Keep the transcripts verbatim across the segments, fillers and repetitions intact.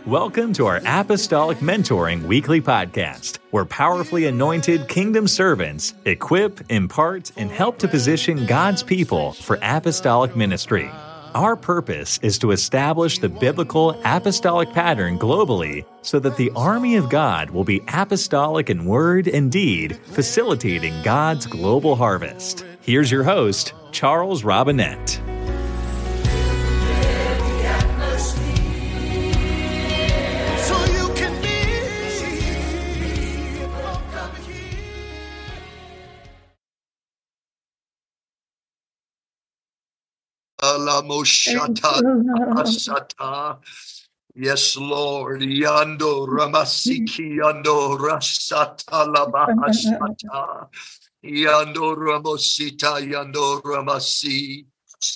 Welcome to our Apostolic Mentoring Weekly Podcast, where powerfully anointed kingdom servants equip, impart, and help to position God's people for apostolic ministry. Our purpose is to establish the biblical apostolic pattern globally so that the army of God will be apostolic in word and deed, facilitating God's global harvest. Here's your host, Charles Robinette. Yes, Lord. Yando Ramasiki Yando Rasata Labahasata Yando Ramosita Yando Ramasi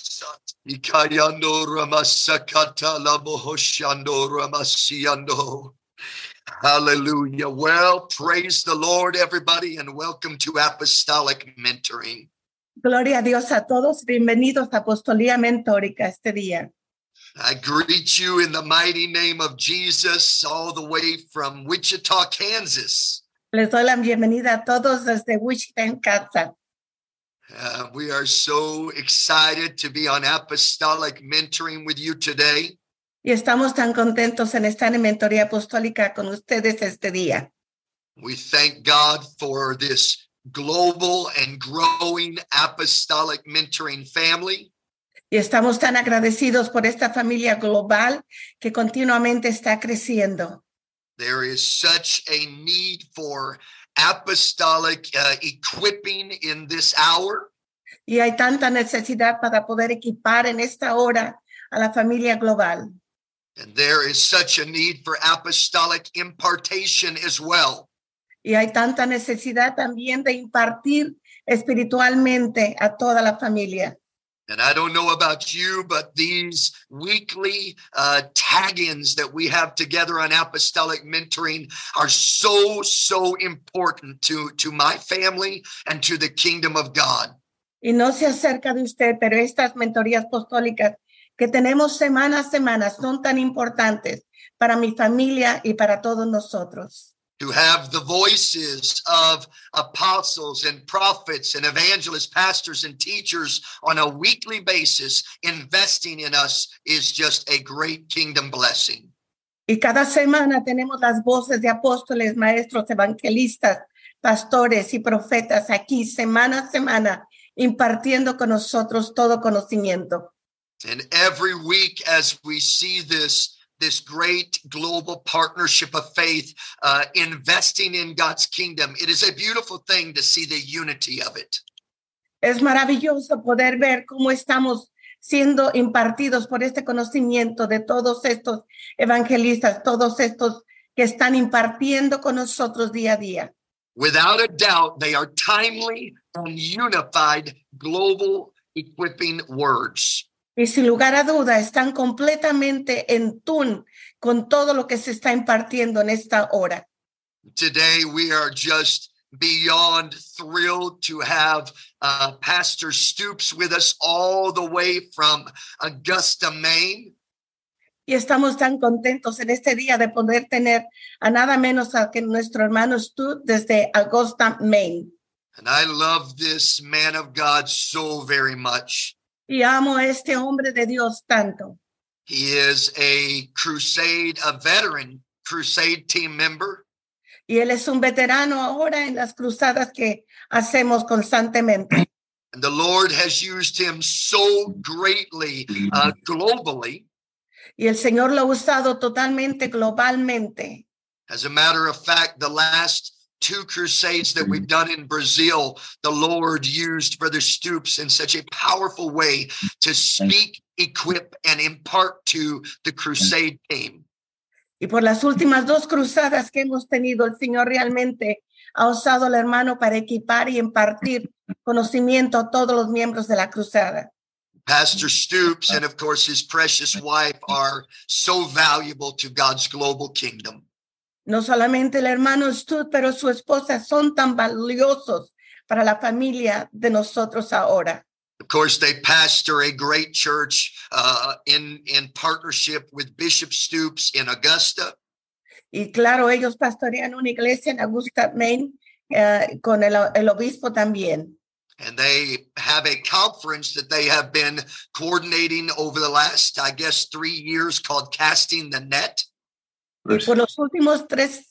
Ikayando Ramasakata Labohoshando Ramasiando. Hallelujah. Well, praise the Lord, everybody, and welcome to Apostolic Mentoring. Gloria a Dios a todos. Bienvenidos a Apostolía Mentórica este día. I greet you in the mighty name of Jesus, all the way from Wichita, Kansas. Les doy la bienvenida a todos desde Wichita, Kansas. Uh, we are so excited to be on Apostolic Mentoring with you today. Y estamos tan contentos en estar en Mentoría Apostólica con ustedes este día. We thank God for this global and growing apostolic mentoring family. Y estamos tan agradecidos por esta familia global que continuamente está creciendo. There is such a need for apostolic uh, equipping in this hour. Y hay tanta necesidad para poder equipar en esta hora a la familia global. And there is such a need for apostolic impartation as well. Y hay tanta necesidad también de impartir espiritualmente a toda la familia. And I don't know about you, but these weekly uh, tag-ins that we have together on Apostolic Mentoring are so, so important to, to my family and to the kingdom of God. Y no se acerca de usted, pero estas mentorías apostólicas que tenemos semana a semana son tan importantes para mi familia y para todos nosotros. To have the voices of apostles and prophets and evangelists, pastors and teachers on a weekly basis investing in us is just a great kingdom blessing. Y cada semana tenemos las voces de apóstoles, maestros, evangelistas, pastores y profetas aquí semana a semana impartiendo con nosotros todo conocimiento. And every week as we see this This great global partnership of faith, uh, investing in God's kingdom. It is a beautiful thing to see the unity of it. Es maravilloso poder ver cómo estamos siendo impartidos por este conocimiento de todos estos evangelistas, todos estos que están impartiendo con nosotros día a día. Without a doubt, they are timely and unified global equipping words. Y sin lugar a duda están completamente en tune con todo lo que se está impartiendo en esta hora. Today we are just beyond thrilled to have uh, Pastor Stoops with us all the way from Augusta, Maine. Y estamos tan contentos en este día de poder tener a nada menos a que nuestro hermano Stoops desde Augusta, Maine. And I love this man of God so very much. Y amo a este hombre de Dios tanto. He is a crusade, a veteran crusade team member. Y él es un veterano ahora en las cruzadas que hacemos constantemente. And the Lord has used him so greatly uh, globally. Y el Señor lo ha usado totalmente globalmente. As a matter of fact, the last two crusades that we've done in Brazil, the Lord used Brother Stoops in such a powerful way to speak, equip, and impart to the crusade team. Y por las últimas dos cruzadas que hemos tenido, el Señor realmente ha usado al hermano para equipar y impartir conocimiento a todos los miembros de la cruzada. Pastor Stoops and, of course, his precious wife are so valuable to God's global kingdom. No solamente el hermano Stoops, pero su esposa son tan valiosos para la familia de nosotros ahora. The course, they pastor a great church uh, in, in partnership with Bishop Stoops in Augusta. Y claro, ellos pastorean una iglesia en Augusta, Maine, uh, con el, el obispo también. And they have a conference that they have been coordinating over the last, I guess, three years called Casting the Net. Y por los últimos tres.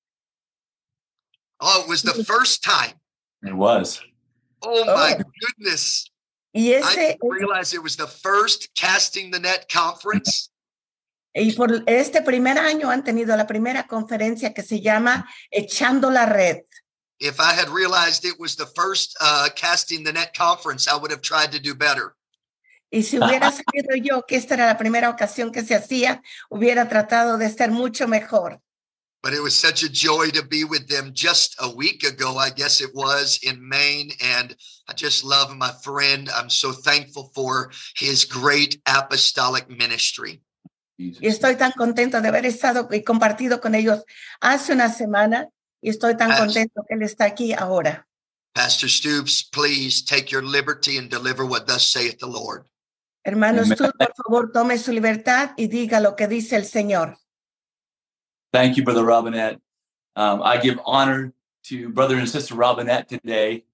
Oh, it was the first time. It was. Oh, my Oh. goodness. Y I ese, didn't realize it was the first Casting the Net conference. y por este primer año han tenido la primera conferencia que se llama Echando la Red. If I had realized it was the first uh, Casting the Net conference, I would have tried to do better. Y si hubiera sabido yo que esta era la primera ocasión que se hacía, hubiera tratado de estar mucho mejor. But it was such a joy to be with them just a week ago, I guess it was, in Maine. And I just love my friend. I'm so thankful for his great apostolic ministry. Y estoy tan contento de haber estado y compartido con ellos hace una semana. Y estoy tan Pastor. contento que él está aquí ahora. Pastor Stoops, please take your liberty and deliver what thus saith the Lord. Hermanos, Amen. tú, por favor, tome su libertad y diga lo que dice el Señor. Thank you, Brother Robinette. Um, I give honor to Brother and Sister Robinette today.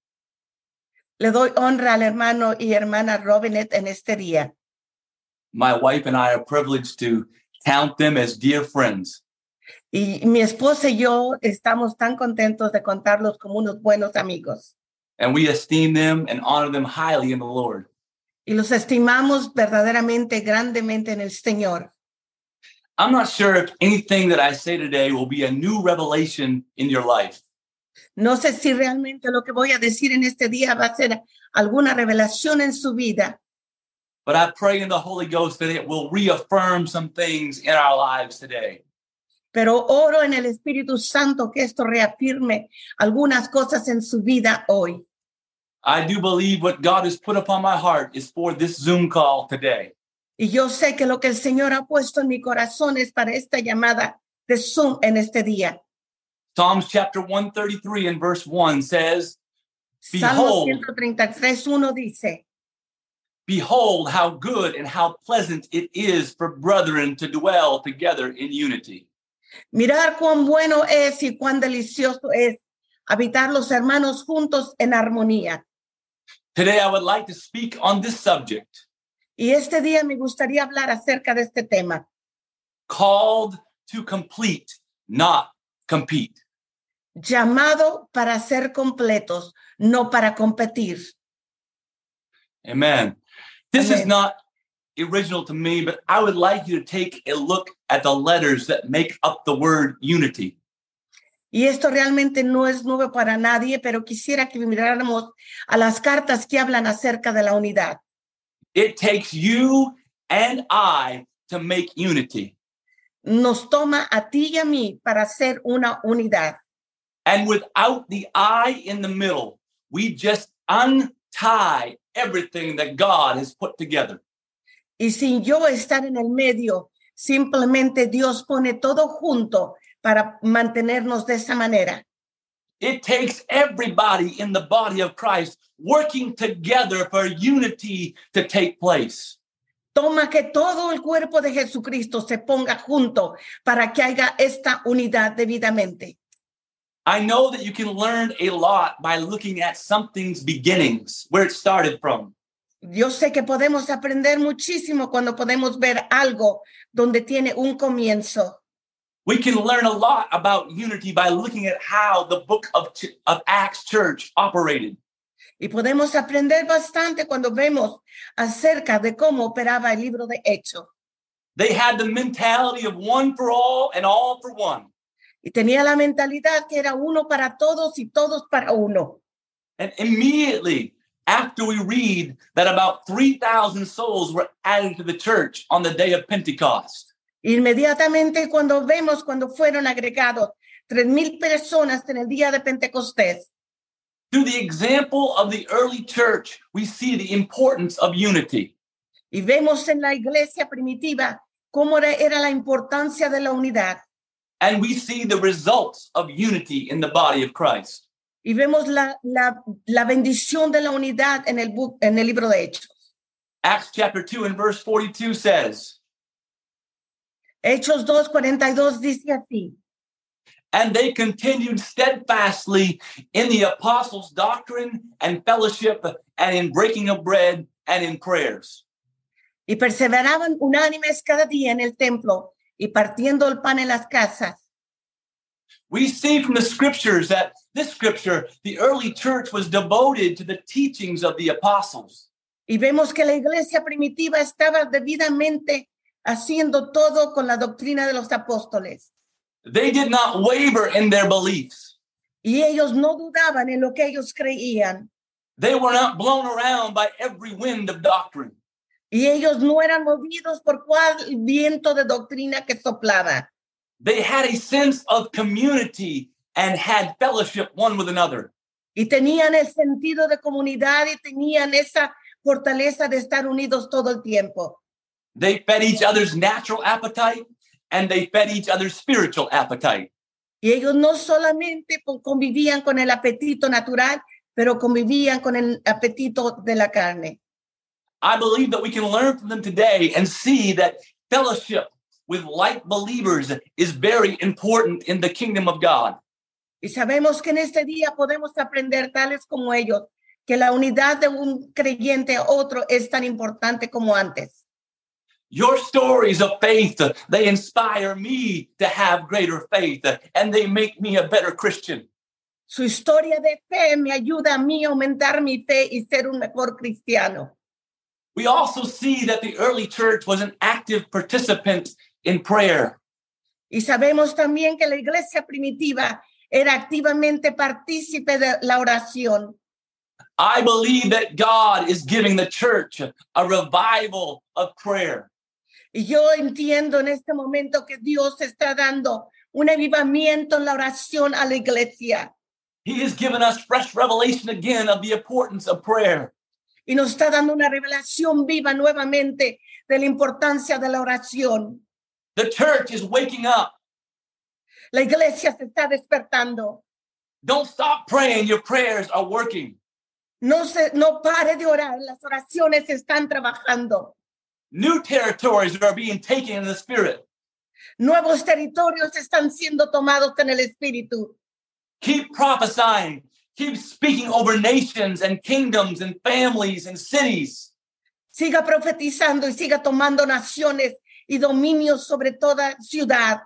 Le doy honra al hermano y hermana Robinette en este día. My wife and I are privileged to count them as dear friends. Y mi esposa y yo estamos tan contentos de contarlos como unos buenos amigos. And we esteem them and honor them highly in the Lord. Y los estimamos verdaderamente, grandemente en el Señor. I'm not sure if anything that I say today will be a new revelation in your life. No sé si realmente lo que voy a decir en este día va a ser alguna revelación en su vida, But I pray in the Holy Ghost that it will reaffirm some things in our lives today. pero oro en el Espíritu Santo que esto reafirme algunas cosas en su vida hoy. I do believe what God has put upon my heart is for this Zoom call today. Y yo sé que lo que el Señor ha puesto en mi corazón es para esta llamada de Zoom en este día. Psalms chapter one thirty-three and verse one says, Salmo Behold. ciento treinta y tres, uno dice, Behold, how good and how pleasant it is for brethren to dwell together in unity. mirar cuán bueno es y cuán delicioso es habitar los hermanos juntos en armonía. Today, I would like to speak on this subject, Y este día me gustaría hablar acerca de este tema, called to complete, not compete. llamado para ser completos, no para competir. Amen. This is Amen. not original to me, but I would like you to take a look at the letters that make up the word unity. Y esto realmente no es nuevo para nadie, pero quisiera que miráramos a las cartas que hablan acerca de la unidad. It takes you and I to make unity. Nos toma a ti y a mí para hacer una unidad. And without the I in the middle, we just untie everything that God has put together. Y sin yo estar en el medio, simplemente Dios pone todo junto para mantenernos de esa manera. It takes everybody in the body of Christ working together for unity to take place. Toma que todo el cuerpo de Jesucristo se ponga junto para que haya esta unidad debidamente. I know that you can learn a lot by looking at something's beginnings, where it started from. Yo sé que podemos aprender muchísimo cuando podemos ver algo donde tiene un comienzo. We can learn a lot about unity by looking at how the book of, Ch- of Acts Church operated. Y podemos aprender bastante cuando vemos acerca de cómo operaba el libro de Hechos. They had the mentality of one for all and all for one. Y tenía la mentalidad que era uno para todos y todos para uno. And immediately after we read that about three thousand souls were added to the church on the day of Pentecost, Inmediatamente cuando vemos cuando fueron agregados tres mil personas en el día de Pentecostés, through the example of the early church, we see the importance of unity. y vemos en la iglesia primitiva cómo era, era la importancia de la unidad. And we see the results of unity in the body of Christ. Y vemos la, la, la bendición de la unidad en el, bu- en el libro de Hechos. Acts chapter two and verse forty-two says, Hechos dos cuarenta y dos dice así. and they continued steadfastly in the apostles' doctrine and fellowship and in breaking of bread and in prayers. Y perseveraban unánimes cada día en el templo y partiendo el pan en las casas. We see from the scriptures that this scripture, the early church was devoted to the teachings of the apostles. Y vemos que la iglesia primitiva estaba debidamente haciendo todo con la doctrina de los apóstoles. They did not waver in their beliefs. Y ellos no dudaban en lo que ellos creían. They were not blown around by every wind of doctrine. Y ellos no eran movidos por cual viento de doctrina que soplaba. They had a sense of community and had fellowship one with another. Y tenían el sentido de comunidad y tenían esa fortaleza de estar unidos todo el tiempo. They fed each other's natural appetite and they fed each other's spiritual appetite. Y ellos no solamente po- convivían con el apetito natural, pero convivían con el apetito de la carne. I believe that we can learn from them today and see that fellowship with like believers is very important in the kingdom of God. Y sabemos que en este día podemos aprender tales como ellos, que la unidad de un creyente a otro es tan importante como antes. Your stories of faith, they inspire me to have greater faith and they make me a better Christian. Su historia de fe me ayuda a mí a aumentar mi fe y ser un mejor cristiano. We also see that the early church was an active participant in prayer. Y sabemos también que la iglesia primitiva era activamente partícipe de la oración. I believe that God is giving the church a revival of prayer. Y yo entiendo en este momento que Dios está dando un avivamiento en la oración a la iglesia. He has given us fresh revelation again of the importance of prayer. Y nos está dando una revelación viva nuevamente de la importancia de la oración. The church is waking up. La iglesia se está despertando. Don't stop praying. Your prayers are working. No, se, no pare de orar. Las oraciones están trabajando. New territories are being taken in the spirit. Nuevos territorios están siendo tomados en el espíritu. Keep prophesying. Keep speaking over nations and kingdoms and families and cities. Siga profetizando y siga tomando naciones y dominios sobre toda ciudad.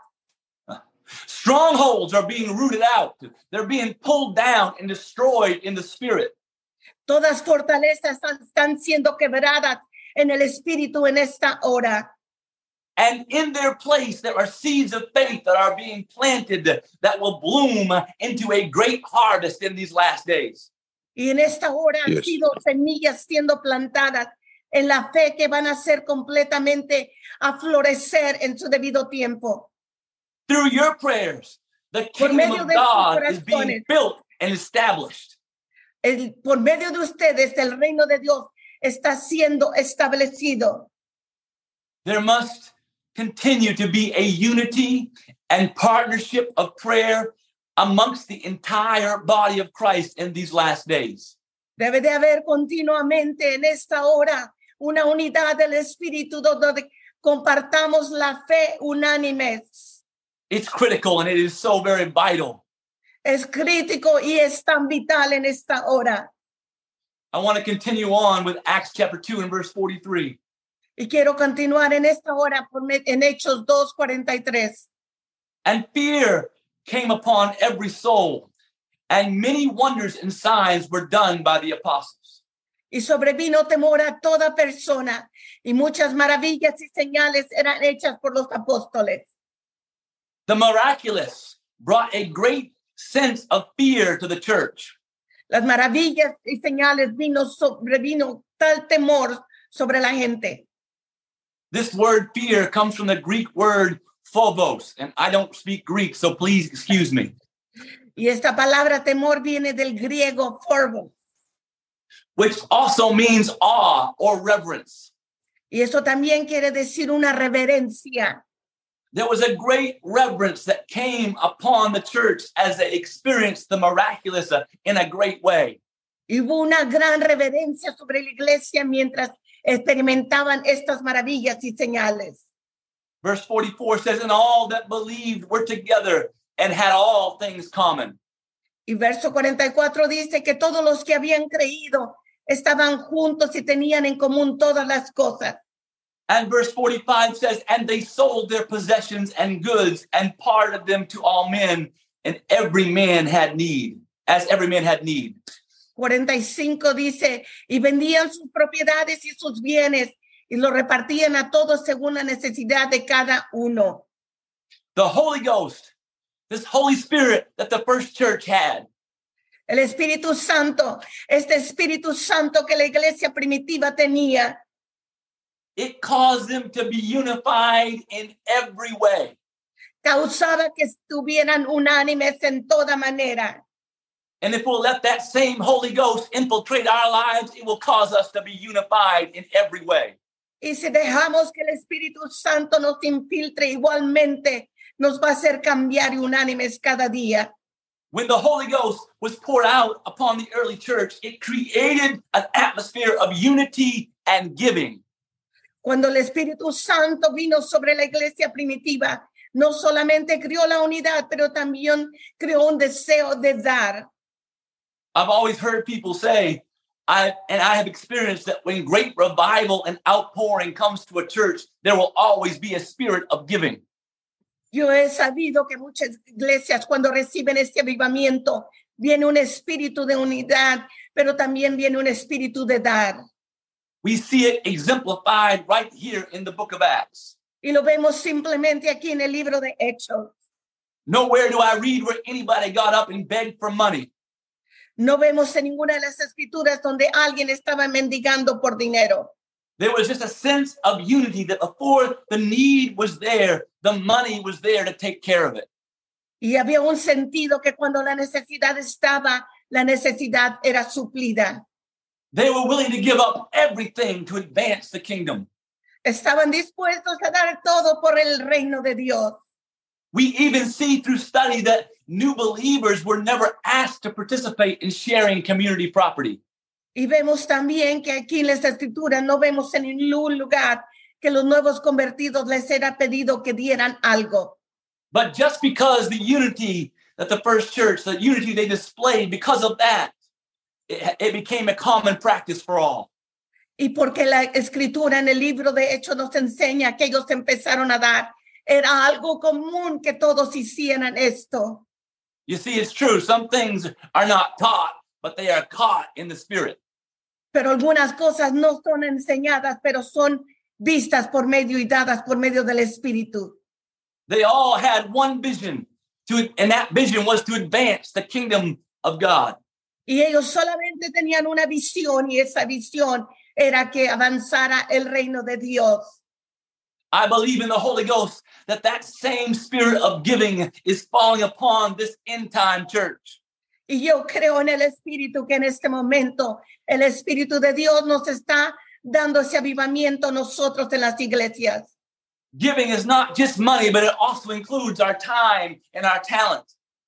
Strongholds are being rooted out. They're being pulled down and destroyed in the spirit. Todas fortalezas están siendo quebradas en el espíritu en esta hora. And in their place, there are seeds of faith that are being planted that will bloom into a great harvest in these last days. Y en esta hora han Yes. sido semillas siendo plantadas en la fe que van a ser completamente a florecer en su debido tiempo. Through your prayers, the kingdom medio of de sus God is being corazones. built and established. El, por medio de ustedes, el reino de Dios está siendo establecido. There must continue to be a unity and partnership of prayer amongst the entire body of Christ in these last days. Debe de haber continuamente en esta hora una unidad del espíritu donde compartamos la fe unánimes. It's critical and it is so very vital. Es crítico y es tan vital en esta hora. I want to continue on with Acts chapter two and verse forty-three. Y quiero continuar en esta hora por me- en Hechos dos cuarenta y tres. And fear came upon every soul, and many wonders and signs were done by the apostles. Y sobrevino temor a toda persona, y muchas maravillas y señales eran hechas por los apóstoles. The miraculous brought a great sense of fear to the church. Las maravillas y señales vino sobrevino tal temor sobre la gente. This word fear comes from the Greek word phobos, and I don't speak Greek, so please excuse me, Y esta palabra temor viene del griego phobos. which also means awe or reverence. Y eso también quiere decir una reverencia. there was a great reverence that came upon the church as they experienced the miraculous uh, in a great way. Y hubo una gran reverencia sobre la iglesia mientras experimentaban estas maravillas y señales. Verse forty-four says, and all that believed were together and had all things common. Y verso cuarenta y cuatro dice que todos los que habían creído estaban juntos y tenían en común todas las cosas. And verse forty-five says, and they sold their possessions and goods and parted them to all men, and every man had need, as every man had need. cuarenta y cinco dice, y vendían sus propiedades y sus bienes y lo repartían a todos según la necesidad de cada uno. The Holy Ghost, this Holy Spirit that the first church had, El Espíritu Santo, este Espíritu Santo que la iglesia primitiva tenía, it caused them to be unified in every way. causaba que estuvieran unánimes en toda manera. And if we'll let that same Holy Ghost infiltrate our lives, it will cause us to be unified in every way. Y si dejamos que el Espíritu Santo nos infiltre igualmente, nos va a hacer cambiar y unánimes cada día. When the Holy Ghost was poured out upon the early church, it created an atmosphere of unity and giving. Cuando el Espíritu Santo vino sobre la iglesia primitiva, no solamente creó la unidad, pero también creó un deseo de dar. I've always heard people say, I and I have experienced that when great revival and outpouring comes to a church, there will always be a spirit of giving. Yo he sabido que muchas iglesias cuando reciben este avivamiento, viene un espíritu de unidad, pero también viene un espíritu de dar. We see it exemplified right here in the book of Acts. Y lo vemos simplemente aquí en el libro de Hechos. Nowhere do I read where anybody got up and begged for money. No vemos en ninguna de las escrituras donde alguien estaba mendigando por dinero. There was just a sense of unity that before the need was there, the money was there to take care of it. Y había un sentido que cuando la necesidad estaba, la necesidad era suplida. They were willing to give up everything to advance the kingdom. Estaban dispuestos a dar todo por el reino de Dios. We even see through study that new believers were never asked to participate in sharing community property. Y vemos también que aquí en las escrituras no vemos en ningún lugar que los nuevos convertidos les era pedido que dieran algo. But just because the unity that the first church, the unity they displayed, because of that, it, it became a common practice for all. Y porque la escritura en el libro de Hechos nos enseña que ellos empezaron a dar, era algo común que todos hicieran esto. You see, it's true. Some things are not taught, but they are caught in the spirit. Pero algunas cosas no son enseñadas, pero son vistas por medio y dadas por medio del Espíritu. They all had one vision, to, and that vision was to advance the kingdom of God. Y ellos solamente tenían una visión, y esa visión era que avanzara el reino de Dios. I believe in the Holy Ghost that that same spirit of giving is falling upon this end-time church. Y yo creo en el Espíritu que en este momento el Espíritu de Dios nos está dando ese avivamiento a nosotros en las iglesias. Giving is not just money, but it also includes our time and our talent.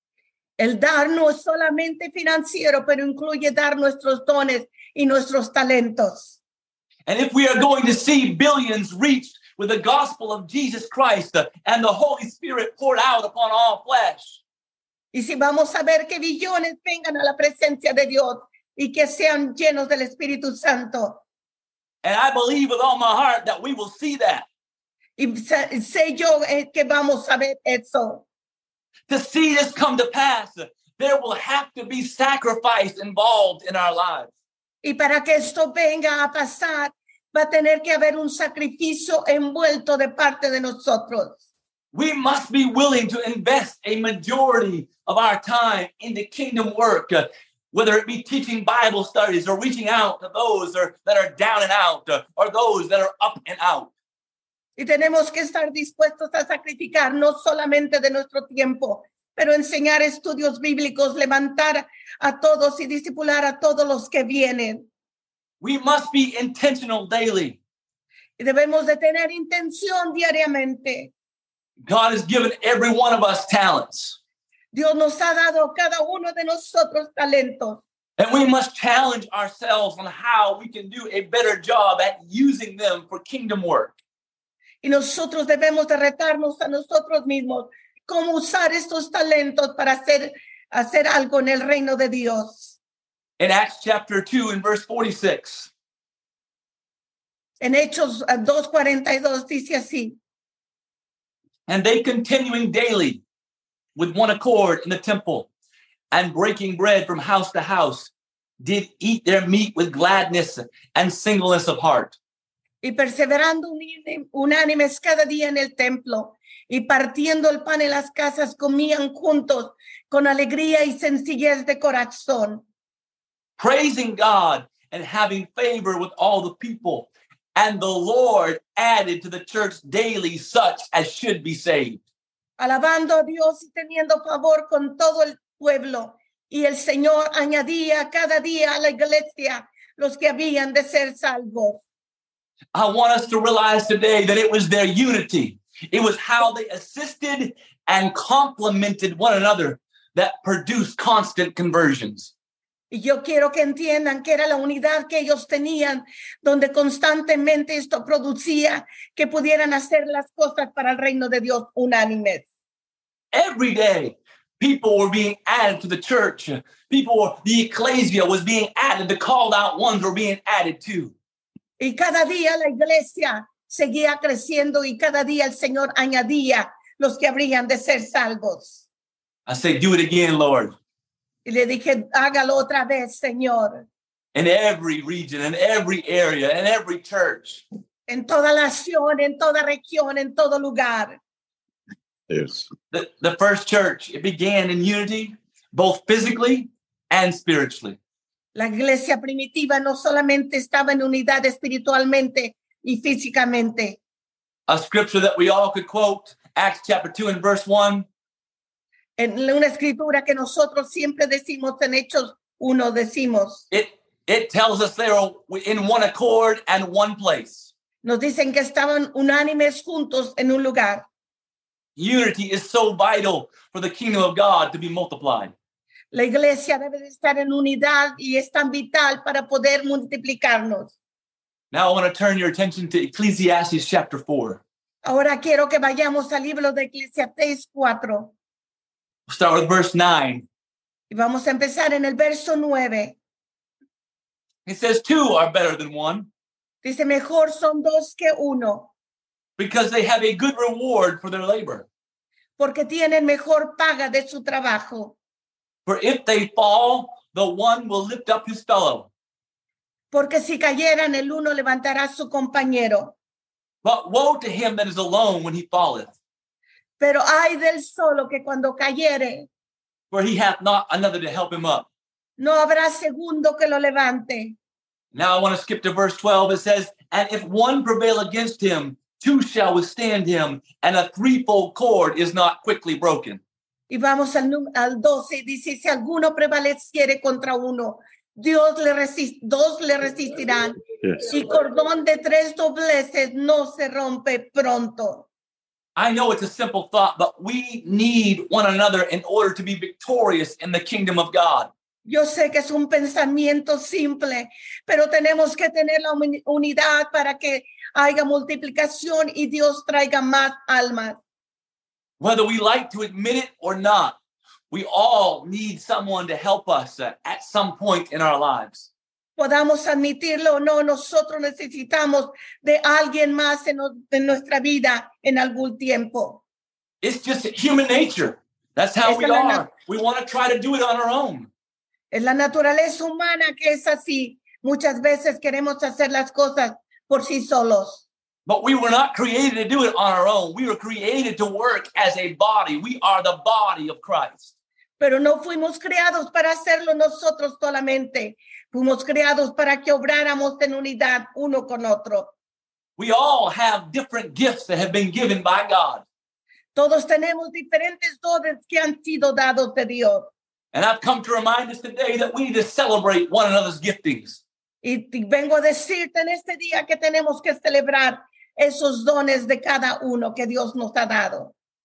El dar no es solamente financiero, pero incluye dar nuestros dones y nuestros talentos. And if we are going to see billions reached with the gospel of Jesus Christ uh, and the Holy Spirit poured out upon all flesh, Y si vamos a ver que billones vengan a la presencia de Dios y que sean llenos del Espíritu Santo. and I believe with all my heart that we will see that. Y sé, sé yo eh, que vamos a ver eso. To see this come to pass, there will have to be sacrifice involved in our lives. Y para que esto venga a pasar, va a tener que haber un sacrificio envuelto de parte de nosotros. We must be willing to invest a majority of our time into kingdom work, uh, whether it be teaching Bible studies or reaching out to those or, that are down and out uh, or those that are up and out. Y tenemos que estar dispuestos a sacrificar no solamente de nuestro tiempo, pero enseñar estudios bíblicos, levantar a todos y discipular a todos los que vienen. We must be intentional daily. Y debemos de tener intención diariamente. God has given every one of us talents. Dios nos ha dado a cada uno de nosotros talentos. And we must challenge ourselves on how we can do a better job at using them for kingdom work. Y nosotros debemos de retarnos a nosotros mismos cómo usar estos talentos para hacer, hacer algo en el reino de Dios. In Acts chapter two and verse forty-six. En Hechos dos cuarenta y dos dice así. And they continuing daily with one accord in the temple and breaking bread from house to house, did eat their meat with gladness and singleness of heart. Y perseverando unánimes cada día en el templo y partiendo el pan en las casas, comían juntos con alegría y sencillez de corazón. Praising God and having favor with all the people. And the Lord added to the church daily such as should be saved. Alabando a Dios y teniendo favor con todo el pueblo. Y el Señor añadía cada día a la iglesia los que habían de ser salvos. I want us to realize today that it was their unity. It was how they assisted and complemented one another that produced constant conversions. Y yo quiero que entiendan que era la unidad que ellos tenían, donde constantemente esto producía que pudieran hacer las cosas para el reino de Dios unánimes. Every day, people were being added to the church. People, were, the ecclesia was being added. The called out ones were being added too. Y cada día la iglesia seguía creciendo y cada día el Señor añadía los que habrían de ser salvos. I say, do it again, Lord. Y le dije, hágalo otra vez, Señor. In every region, in every area, in every church. En toda nación, en toda región, en todo lugar. Yes. The, the first church, it began in unity, both physically and spiritually. La iglesia primitiva no solamente estaba en unidad espiritualmente y físicamente. A scripture that we all could quote, Acts chapter two and verse one. En una escritura que nosotros siempre decimos en Hechos uno, decimos. It, it tells us they are in one accord and one place. Nos dicen que estaban unánimes juntos en un lugar. Unity is so vital for the kingdom of God to be multiplied. La iglesia debe de estar en unidad y es tan vital para poder multiplicarnos. Now I want to turn your attention to Ecclesiastes chapter four. Ahora quiero que vayamos al libro de Eclesiastés cuatro. We'll start with verse nine. Y vamos a empezar en el verso nueve. It says, two are better than one. Dice, mejor son dos que uno, because they have a good reward for their labor. porque tienen mejor paga de su trabajo. For if they fall, the one will lift up his fellow. Porque si cayeran, el uno levantará a su compañero. But woe to him that is alone when he falleth, Pero ay del solo que cuando cayere, for he hath not another to help him up. no habrá segundo que lo levante. Now I want to skip to verse twelve. It says, and if one prevail against him, two shall withstand him, and a threefold cord is not quickly broken. Y vamos al, al doce, dice, si alguno prevaleciere contra uno, Dios le resist, dos le resistirán. Yes. Y cordón de tres dobleces no se rompe pronto. I know it's a simple thought, but we need one another in order to be victorious in the kingdom of God. Yo sé que es un pensamiento simple, pero tenemos que tener la unidad para que haya multiplicación y Dios traiga más almas. Whether we like to admit it or not, we all need someone to help us uh, at some point in our lives. Podamos admitirlo o no, nosotros necesitamos de alguien más en, en nuestra vida en algún tiempo. It's just human nature. That's how Es we la are. nat- We want to try to do it on our own. Es la naturaleza humana que es así. Muchas veces queremos hacer las cosas por sí solos. But we were not created to do it on our own. We were created to work as a body. We are the body of Christ. Pero no fuimos creados para hacerlo nosotros solamente. Fuimos creados para que obráramos en unidad uno con otro. We all have different gifts that have been given by God. Todos tenemos diferentes dones que han sido dados de Dios. And I've come to remind us today that we need to celebrate one another's giftings. Y te- vengo a decirte en este día que tenemos que celebrar esos dones de cada uno que Dios nos ha dado.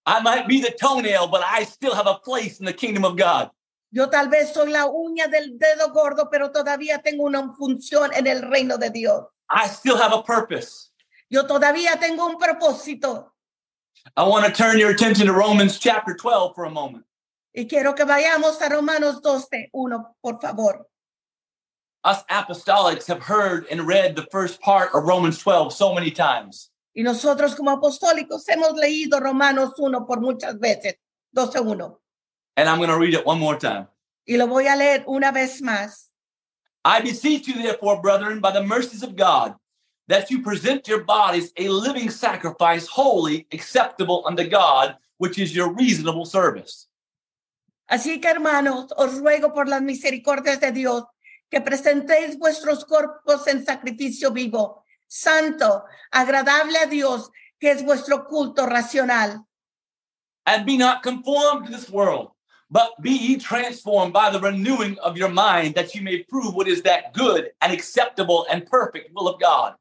I might be the toenail, but I still have a place in the kingdom of God. Yo tal vez soy la uña del dedo gordo, pero todavía tengo una función en el reino de Dios. I still have a purpose. Yo todavía tengo un propósito. I want to turn your attention to Romans chapter twelve for a moment. Y quiero que vayamos a Romanos doce, uno, por favor. Us apostolics have heard and read the first part of Romans twelve so many times. Y nosotros como apostólicos hemos leído Romanos uno por muchas veces, doce uno. And I'm going to read it one more time. Y lo voy a leer una vez más. I beseech you, therefore, brethren, by the mercies of God, that you present your bodies a living sacrifice, holy, acceptable unto God, which is your reasonable service. Así que, hermanos, os ruego por las misericordias de Dios que presentéis vuestros cuerpos en sacrificio vivo, santo, agradable a Dios, que es vuestro culto racional. And be not conformed to this world, but be ye transformed by the renewing of your mind, that you may prove what is that good and acceptable and perfect will of God.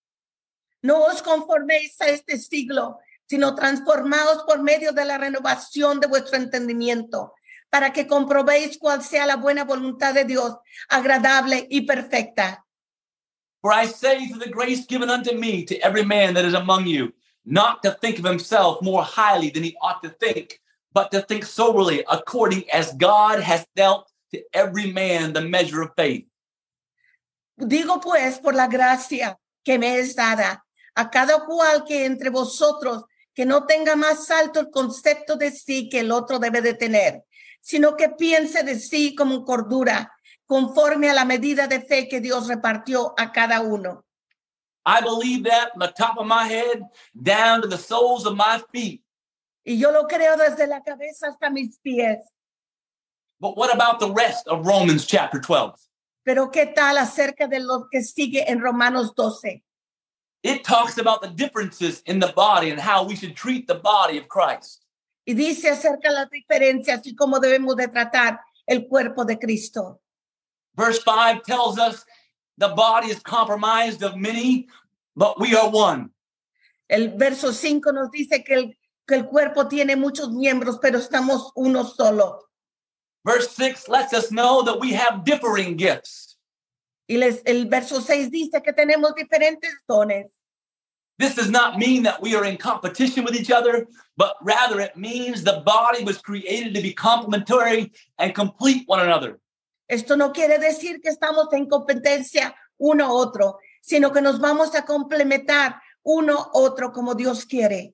No os conforméis a este siglo, sino transformaos por medio de la renovación de vuestro entendimiento, para que comprobéis cuál sea la buena voluntad de Dios, agradable y perfecta. For I say through the grace given unto me, to every man that is among you, not to think of himself more highly than he ought to think, but to think soberly, according as God has dealt to every man the measure of faith. Digo pues, por la gracia que me es dada, a cada cual que entre vosotros, que no tenga más alto el concepto de sí que el otro debe de tener, sino que piense de sí como cordura, conforme a la medida de fe que Dios repartió a cada uno. I believe that from the top of my head down to the soles of my feet. Y yo lo creo desde la cabeza hasta mis pies. But what about the rest of Romans chapter twelve? Pero ¿qué tal acerca de lo que sigue en Romanos doce? It talks about the differences in the body and how we should treat the body of Christ. Y dice acerca de las diferencias y cómo debemos de tratar el cuerpo de Cristo. Verse five tells us the body is comprised of many, but we are one. El verso cinco nos dice que el, que el cuerpo tiene muchos miembros, pero estamos uno solo. Verse six lets us know that we have differing gifts. Y les, el verso seis dice que tenemos diferentes dones. This does not mean that we are in competition with each other, but rather it means the body was created to be complementary and complete one another. Esto no quiere decir que estamos en competencia uno a otro, sino que nos vamos a complementar uno a otro como Dios quiere.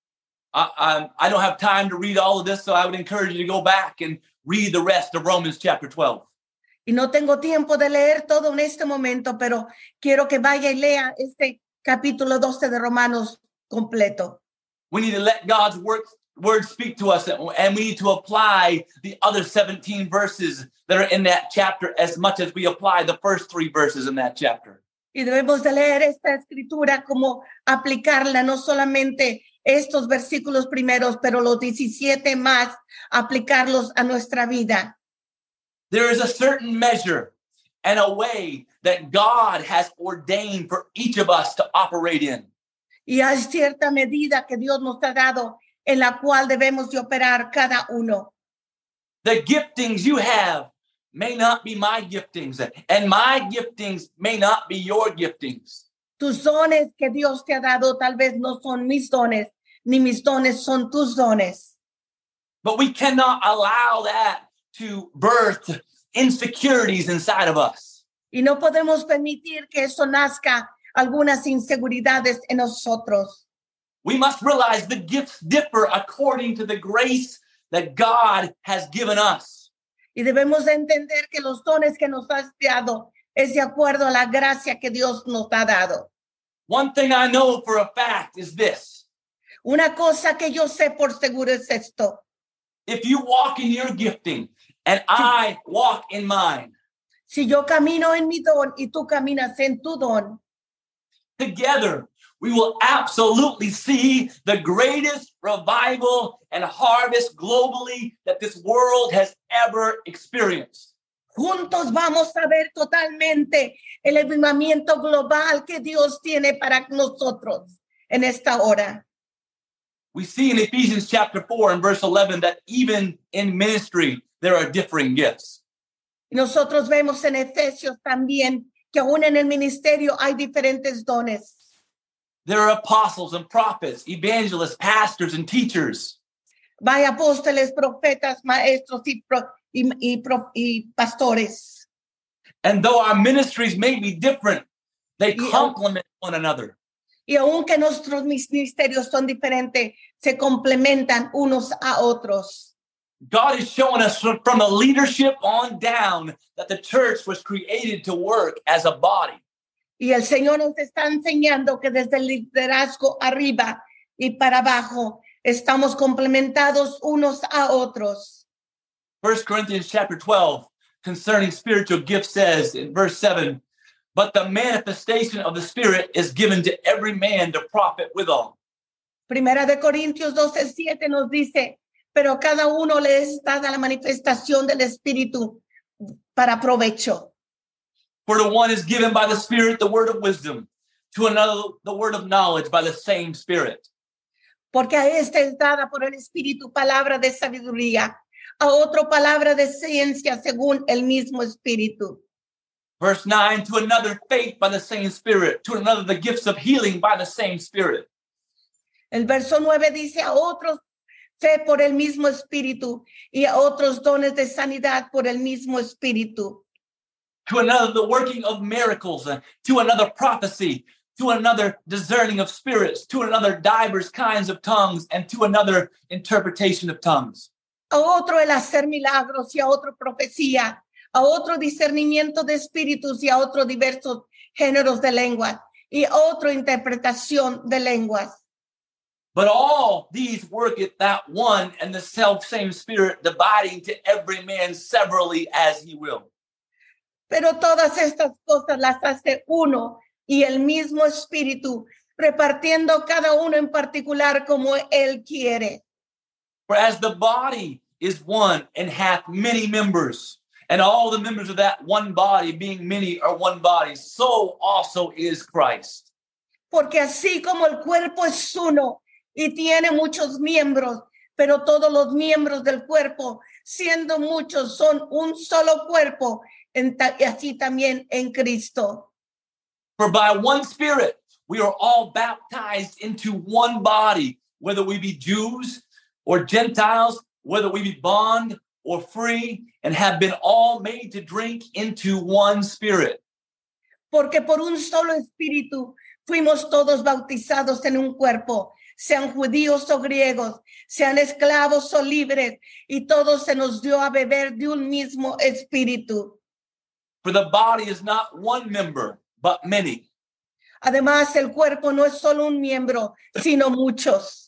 I, I, I don't have time to read all of this, so I would encourage you to go back and read the rest of Romans chapter twelve. Y no tengo tiempo de leer todo en este momento, pero quiero que vaya y lea este capítulo doce de Romanos completo. We need to let God's word, word speak to us, and we need to apply the other seventeen verses that are in that chapter as much as we apply the first three verses in that chapter. Y debemos de leer esta escritura como aplicarla, no solamente estos versículos primeros, pero los diecisiete más, aplicarlos a nuestra vida. There is a certain measure and a way that God has ordained for each of us to operate in. Y hay cierta medida que Dios nos ha dado en la cual debemos de operar cada uno. The giftings you have may not be my giftings, and my giftings may not be your giftings. Tus dones que Dios te ha dado tal vez no son mis dones, ni mis dones son tus dones. But we cannot allow that to birth insecurities inside of us. Y no podemos permitir que eso nazca algunas inseguridades en nosotros. We must realize the gifts differ according to the grace that God has given us. Y debemos de entender que los dones que nos has dado es de acuerdo a la gracia que Dios nos ha dado. One thing I know for a fact is this. Una cosa que yo sé por seguro es esto. If you walk in your gifting and I walk in mine, si yo camino en mi don y tú caminas en tu don, together we will absolutely see the greatest revival and harvest globally that this world has ever experienced. Juntos vamos a ver totalmente el avivamiento global que Dios tiene para nosotros en esta hora. We see in Ephesians chapter four and verse eleven that even in ministry, there are differing gifts. Nosotros vemos en Efesios también que aún en el ministerio hay diferentes dones. There are apostles and prophets, evangelists, pastors, and teachers. Hay apóstoles, profetas, maestros y, pro, y, y, pro, y pastores. And though our ministries may be different, they Y- complement one another. Y aunque nuestros ministerios son diferentes, se complementan unos a otros. God is showing us from from the leadership on down that the church was created to work as a body. Y el Señor nos está enseñando que desde el liderazgo arriba y para abajo estamos complementados unos a otros. First Corinthians chapter twelve concerning spiritual gifts says in verse seven, but the manifestation of the Spirit is given to every man to profit withal. Primera de Corintios doce siete nos dice, pero cada uno le es dada la manifestación del Espíritu para provecho. For to one is given by the Spirit the word of wisdom, to another the word of knowledge by the same Spirit. Porque a este es dada por el Espíritu palabra de sabiduría, a otro palabra de ciencia según el mismo Espíritu. Verse nine, to another faith by the same Spirit, to another the gifts of healing by the same Spirit. El verso nueve dice a otros fe por el mismo Espíritu y a otros dones de sanidad por el mismo Espíritu. To another the working of miracles, uh, to another prophecy, to another discerning of spirits, to another divers kinds of tongues, and to another interpretation of tongues. A otro el hacer milagros y a otro profecía, a otro discernimiento de espíritus y a otro diversos géneros de lenguas y a otro interpretación de lenguas. But all these worketh that one and the self same Spirit, dividing to every man severally as he will. Pero todas estas cosas las hace uno y el mismo Espíritu, repartiendo cada uno en particular como él quiere. For as the body is one and hath many members, and all the members of that one body, being many, are one body, so also is Christ. Porque así como el cuerpo es uno y tiene muchos miembros, pero todos los miembros del cuerpo, siendo muchos, son un solo cuerpo, en ta- y así también en Cristo. For by one Spirit we are all baptized into one body, whether we be Jews or Gentiles, whether we be bond or free, and have been all made to drink into one Spirit. Porque por un solo espíritu fuimos todos bautizados en un cuerpo, sean judíos o griegos, sean esclavos o libres, y todos se nos dio a beber de un mismo espíritu. For the body is not one member, but many. Además, el cuerpo no es solo un miembro, sino muchos.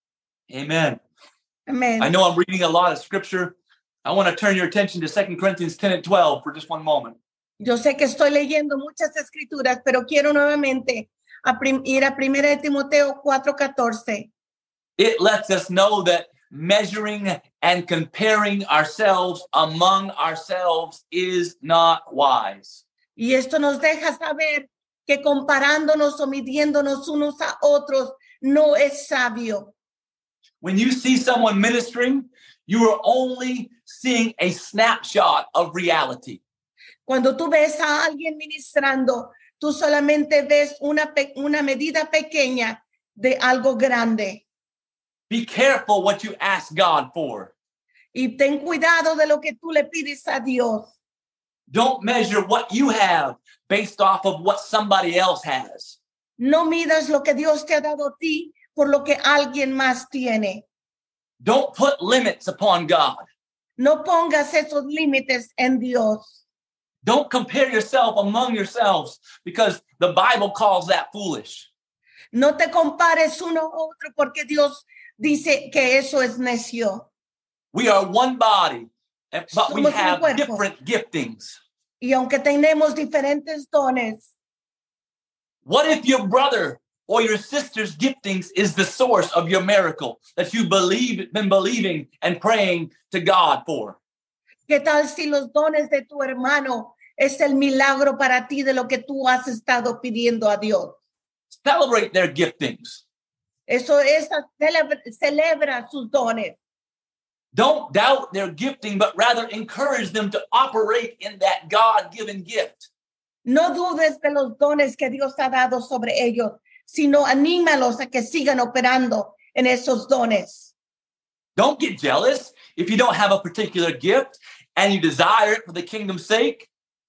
Amen. Amén. I know I'm reading a lot of scripture. I want to turn your attention to Second Corinthians ten and twelve for just one moment. Yo sé que estoy leyendo muchas escrituras, pero quiero nuevamente a prim- ir a Primera de Timoteo cuatro catorce. It lets us know that measuring and comparing ourselves among ourselves is not wise. Y esto nos deja saber que comparándonos o midiéndonos unos a otros no es sabio. When you see someone ministering, you are only seeing a snapshot of reality. Cuando tú ves a alguien ministrando, tú solamente ves una, pe- una medida pequeña de algo grande. Be careful what you ask God for. Y ten cuidado de lo que tú le pides a Dios. Don't measure what you have based off of what somebody else has. No midas lo que Dios te ha dado a ti por lo que alguien más tiene. Don't put limits upon God. No pongas esos límites en Dios. Don't compare yourself among yourselves, because the Bible calls that foolish. No te compares uno a otro porque Dios dice que eso es necio. We are one body, and- but we Somos un have cuerpo. different giftings. Y aunque tenemos diferentes dones, What if your brother or your sister's giftings is the source of your miracle that you've believe, been believing and praying to God for? ¿qué tal si los dones de tu hermano es el milagro para ti de lo que tú has estado pidiendo a Dios? Celebrate their giftings. Eso es celebra, celebra sus dones. Don't doubt their gifting, but rather encourage them to operate in that God-given gift. No dudes de los dones que Dios ha dado sobre ellos, sino anímalos a que sigan operando en esos dones. Don't get jealous if you don't have a particular gift and you desire it for the kingdom's sake.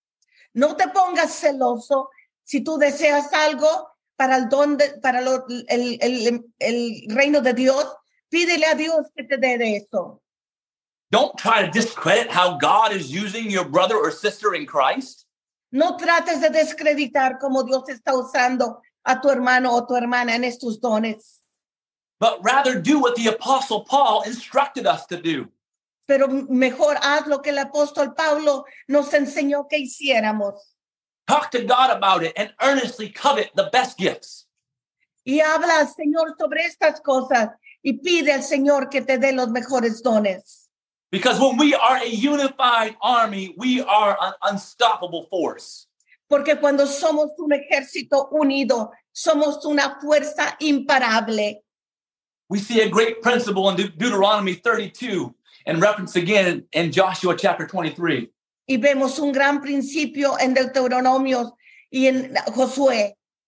No te pongas celoso si tú deseas algo para el don de, para lo, el, el, el reino de Dios. Pídele a Dios que te dé de eso. Don't try to discredit how God is using your brother or sister in Christ. No trates de descreditar cómo Dios está usando a tu hermano o tu hermana en estos dones. But rather do what the Apostle Paul instructed us to do. Pero mejor haz lo que el apóstol Pablo nos enseñó que hiciéramos. Talk to God about it and earnestly covet the best gifts. Y habla al Señor sobre estas cosas y pide al Señor que te dé los mejores dones. Because when we are a unified army, we are an unstoppable force. Porque cuando somos un ejército unido, somos una fuerza imparable. We see a great principle in De- Deuteronomy thirty-two and reference again in Joshua chapter twenty-three. Y vemos un gran principio en Deuteronomios y en Josué.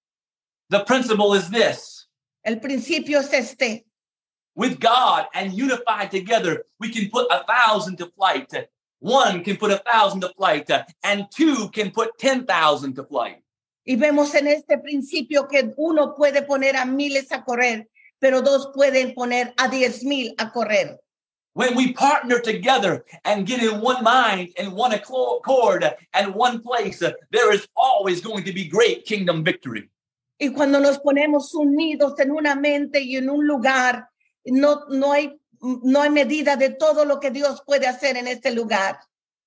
The principle is this. El principio es este. With God and unified together, we can put a thousand to flight. One can put a thousand to flight, and two can put ten thousand to flight. Y vemos en este principio que uno puede poner a miles a correr, pero dos pueden poner a diez mil a correr. When we partner together and get in one mind and one accord and one place, there is always going to be great kingdom victory. Y cuando nos ponemos unidos en una mente y en un lugar, no, no hay, no hay medida de todo lo que Dios puede hacer en este lugar.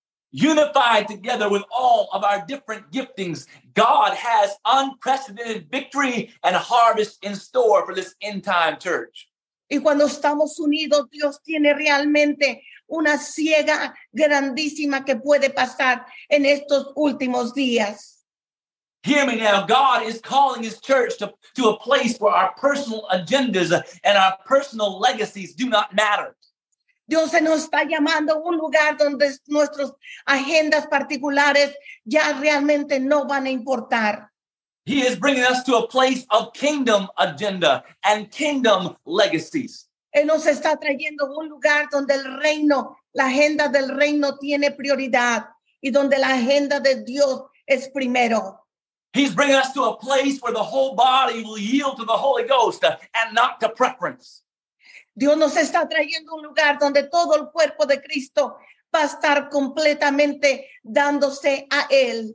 Unified together with all of our different giftings, God has unprecedented victory and harvest in store for this end time church. Y cuando estamos unidos, Dios tiene realmente una siega grandísima que puede pasar en estos últimos días. Hear me now. God is calling his church to, to a place where our personal agendas and our personal legacies do not matter. Dios se nos está llamando a un lugar donde nuestras agendas particulares ya realmente no van a importar. He is bringing us to a place of kingdom agenda and kingdom legacies. Él nos está trayendo a un lugar donde el reino, la agenda del reino tiene prioridad y donde la agenda de Dios es primero. He's bringing us to a place where the whole body will yield to the Holy Ghost and not to preference. Dios nos está trayendo a un lugar donde todo el cuerpo de Cristo va a estar completamente dándose a Él.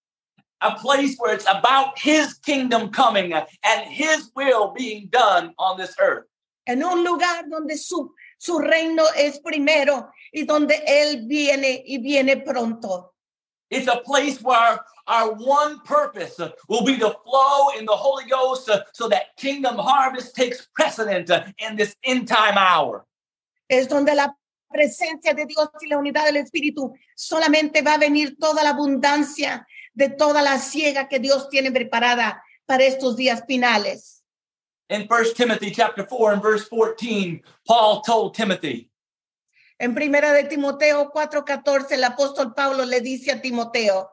A place where it's about his kingdom coming and his will being done on this earth. En un lugar donde su, su reino es primero y donde Él viene y viene pronto. It's a place where our one purpose will be to flow in the Holy Ghost so that kingdom harvest takes precedent in this end time hour. Es donde la presencia de Dios y la unidad del Espíritu solamente va a venir toda la abundancia de toda la siega que Dios tiene preparada para estos días finales. In First Timothy chapter four and verse fourteen, Paul told Timothy, En primera de Timoteo cuatro catorce, el apóstol Pablo le dice a Timoteo,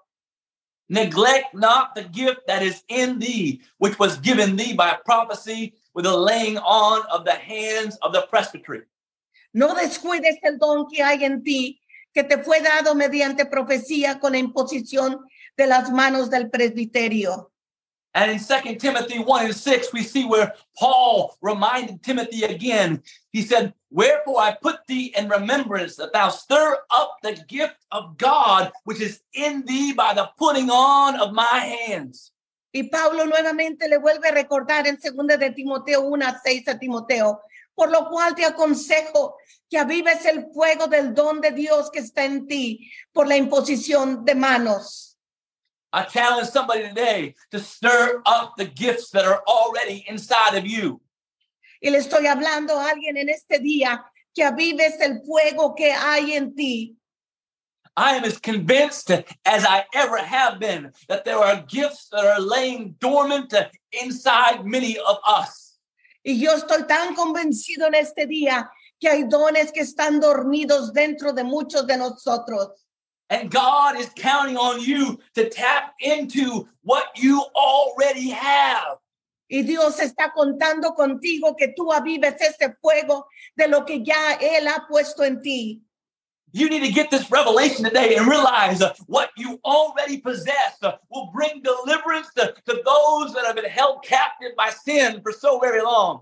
neglect not the gift that is in thee, which was given thee by prophecy with the laying on of the hands of the presbytery. no descuides el don que hay en ti, que te fue dado mediante profecía con la imposición de las manos del presbiterio. And in Second Timothy one and six, we see where Paul reminded Timothy again. He said, wherefore I put thee in remembrance that thou stir up the gift of God, which is in thee by the putting on of my hands. Y Pablo nuevamente le vuelve a recordar en segunda de Timoteo uno seis a Timoteo, por lo cual te aconsejo que avives el fuego del don de Dios que está en ti por la imposición de manos. I challenge somebody today to stir up the gifts that are already inside of you. Y le estoy hablando a alguien en este día que avives el fuego que hay en ti. I am as convinced as I ever have been that there are gifts that are laying dormant inside many of us. Y yo estoy tan convencido en este día que hay dones que están dormidos dentro de muchos de nosotros. And God is counting on you to tap into what you already have. Y Dios está contando contigo que tú avives ese fuego de lo que ya Él ha puesto en ti. You need to get this revelation today and realize uh, what you already possess uh, will bring deliverance to, to those that have been held captive by sin for so very long.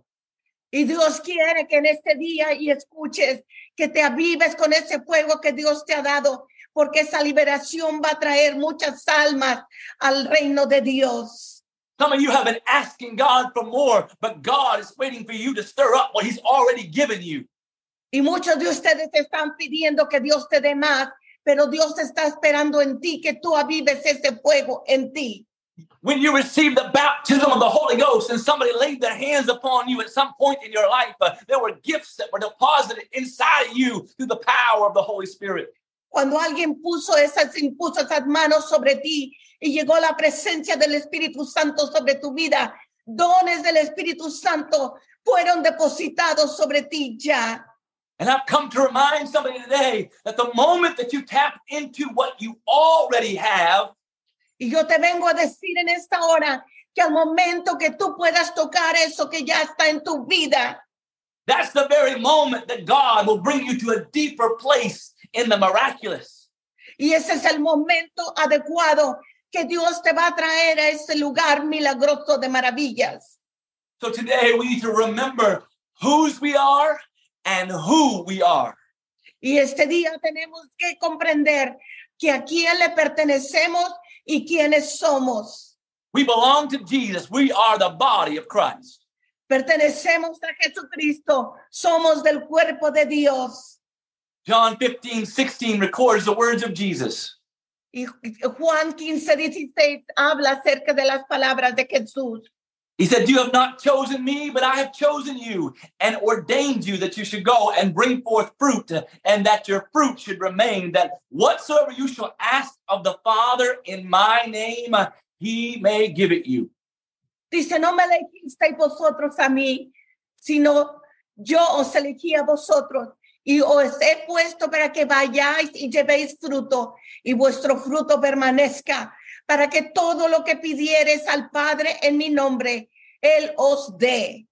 Y Dios quiere que en este día y escuches, que te avives con ese fuego que Dios te ha dado, porque esa liberación va a traer muchas almas al reino de Dios. Some of you have been asking God for more, but God is waiting for you to stir up what He's already given you. Y muchos de ustedes están pidiendo que Dios te dé más, pero Dios está esperando en ti que tú avives ese fuego en ti. When you received the baptism of the Holy Ghost and somebody laid their hands upon you at some point in your life, uh, there were gifts that were deposited inside of you through the power of the Holy Spirit. Cuando alguien puso esas, impuso esas manos sobre ti y llegó la presencia del Espíritu Santo sobre tu vida, dones del Espíritu Santo fueron depositados sobre ti ya. And I've come to remind somebody today that the moment that you tap into what you already have, y yo te vengo a decir en esta hora que al momento que tú puedas tocar eso que ya está en tu vida, that's the very moment that God will bring you to a deeper place in the miraculous. Y ese es el momento adecuado que Dios te va a traer a ese lugar milagroso de maravillas. So today we need to remember whose we are and who we are. Y este día tenemos que comprender que a quién le pertenecemos y quiénes somos. We belong to Jesus. We are the body of Christ. Pertenecemos a Jesucristo. Somos del cuerpo de Dios. John fifteen sixteen records the words of Jesus. Y Juan quince dieciséis habla acerca de las palabras de Jesús. He said, you have not chosen me, but I have chosen you and ordained you that you should go and bring forth fruit, and that your fruit should remain, that whatsoever you shall ask of the Father in my name, he may give it you. Dice, no me elegisteis vosotros a mí, sino yo os elegí a vosotros y os he puesto para que vayáis y llevéis fruto y vuestro fruto permanezca, para que todo lo que pidieres al Padre en mi nombre, Él os dé.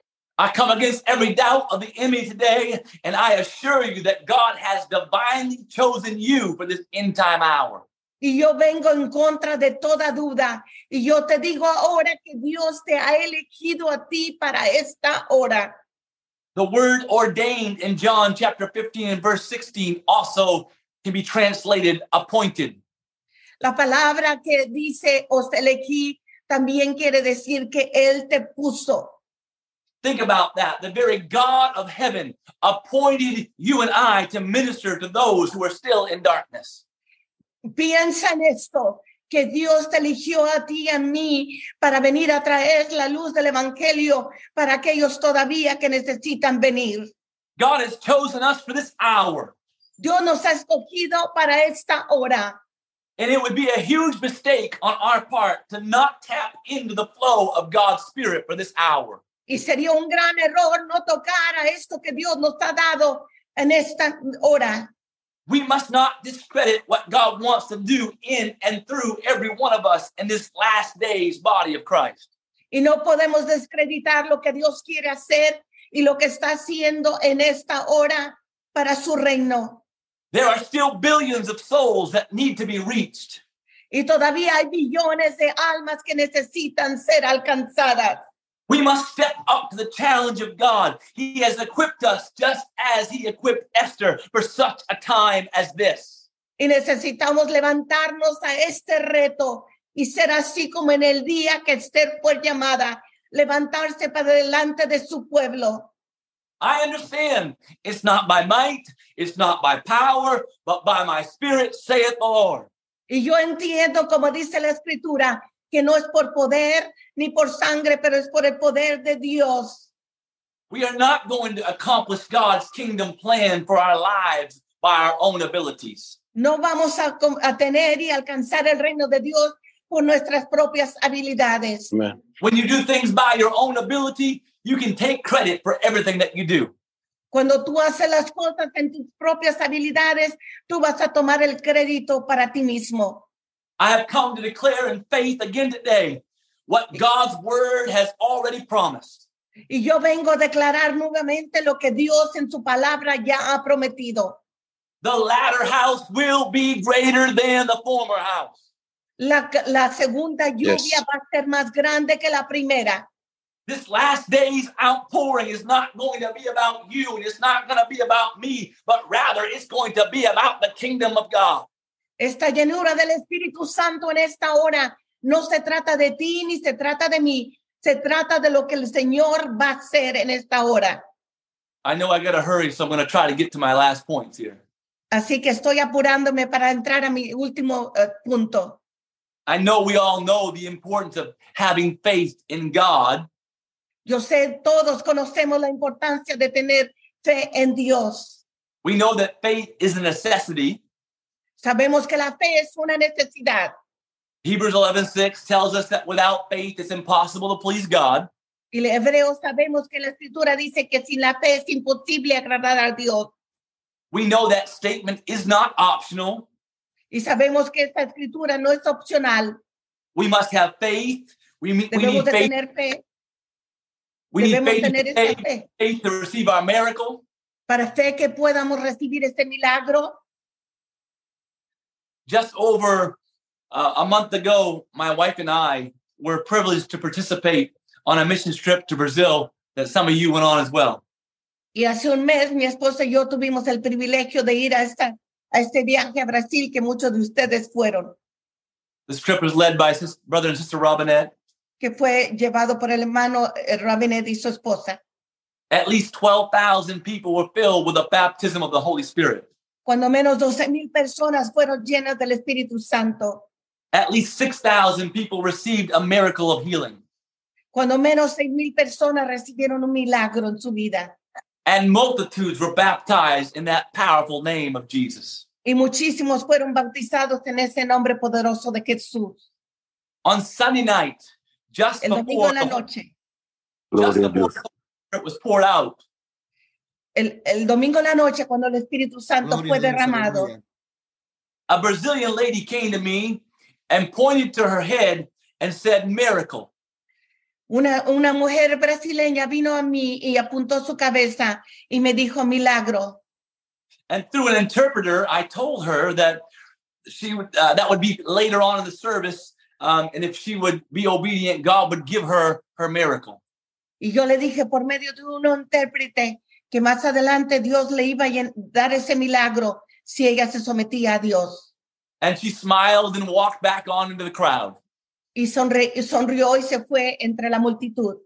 I come against every doubt of the enemy today, and I assure you that God has divinely chosen you for this end time hour. Y yo vengo en contra de toda duda, y yo te digo ahora que Dios te ha elegido a ti para esta hora. The word ordained in John chapter fifteen and verse sixteen also can be translated appointed. La palabra que dice os elegí también quiere decir que Él te puso. Think about that. The very God of heaven appointed you and I to minister to those who are still in darkness. Piensa en esto, que Dios te eligió a ti y a mí para venir a traer la luz del evangelio para aquellos todavía que necesitan venir. God has chosen us for this hour. Dios nos ha escogido para esta hora. And it would be a huge mistake on our part to not tap into the flow of God's Spirit for this hour. Y sería un gran error no tocar a esto que Dios nos ha dado en esta hora. We must not discredit what God wants to do in and through every one of us in this last days body of Christ. Y no podemos descreditar lo que Dios quiere hacer y lo que está haciendo en esta hora para su reino. There are still billions of souls that need to be reached. Y todavía hay billones de almas que necesitan ser alcanzadas. We must step up to the challenge of God. He has equipped us just as he equipped Esther for such a time as this. Y necesitamos levantarnos a este reto y ser así como en el día que Esther fue llamada, levantarse para delante de su pueblo. I understand it's not by might, it's not by power, but by my spirit, saith the Lord. Y yo entiendo, como dice la Escritura, que no es por poder ni por sangre, pero es por el poder de Dios. We are not going to accomplish God's kingdom plan for our lives by our own abilities. No vamos a, a tener y alcanzar el reino de Dios por nuestras propias habilidades. Amen. When you do things by your own ability, you can take credit for everything that you do. Cuando tú haces las cosas en tus propias habilidades, tú vas a tomar el crédito para ti mismo. I have come to declare in faith again today what God's word has already promised. Y yo vengo a declarar nuevamente lo que Dios en su palabra ya ha prometido. The latter house will be greater than the former house. La, la segunda lluvia Yes. va a ser más grande que la primera. This last day's outpouring is not going to be about you, and it's not going to be about me, but rather it's going to be about the kingdom of God. Esta llenura del Espíritu Santo en esta hora no se trata de ti ni se trata de mí. Se trata de lo que el Señor va a hacer en esta hora. I know I got to hurry, so I'm going to try to get to my last points here. Así que estoy apurándome para entrar a mi último uh, punto. I know we all know the importance of having faith in God, Yo sé, todos conocemos la importancia de tener fe en Dios. we know that faith is a necessity. Sabemos que la fe es una necesidad. Hebrews eleven six tells us that without faith it's impossible to please God. Y los hebreos sabemos que la Escritura dice que sin la fe es imposible agradar a Dios. We know that statement is not optional. Y sabemos que esta Escritura no es opcional. We must have faith. We, we Debemos need de faith. tener fe. We need Debemos faith, tener to esa faith, fe. faith to receive our miracle. Para fe que podamos recibir este milagro. Just over uh, a month ago, my wife and I were privileged to participate on a missions trip to Brazil that some of you went on as well. Y hace un mes mi esposa y yo tuvimos el privilegio de ir a, esta, a este viaje a Brasil que muchos de ustedes fueron, This trip was led by sis- brother and sister Robinette. que fue llevado por el hermano eh, Rabinet y su esposa. At least twelve thousand people were filled with the baptism of the Holy Spirit. Cuando menos doce mil personas fueron llenas del Espíritu Santo. At least six thousand people received a miracle of healing. Cuando menos seis mil personas recibieron un milagro en su vida. And multitudes were baptized in that powerful name of Jesus. Y muchísimos fueron bautizados en ese nombre poderoso de Jesús. On Sunday night, just El domingo before en la the, noche. just Gloria a before Dios. the Spirit was poured out, El, el domingo en la noche, cuando el Espíritu Santo Gloria fue a Dios, derramado. aleluya. a Brazilian lady came to me and pointed to her head and said, miracle. Una, una mujer brasileña vino a mí y apuntó su cabeza y me dijo milagro. And through an interpreter, I told her that she would uh, that would be later on in the service, um, and if she would be obedient, God would give her her miracle. Y yo le dije por medio de un intérprete que más adelante Dios le iba a llen- dar ese milagro si ella se sometía a Dios. And she smiled and walked back on into the crowd. Y sonre- y sonrió y se fue entre la multitud.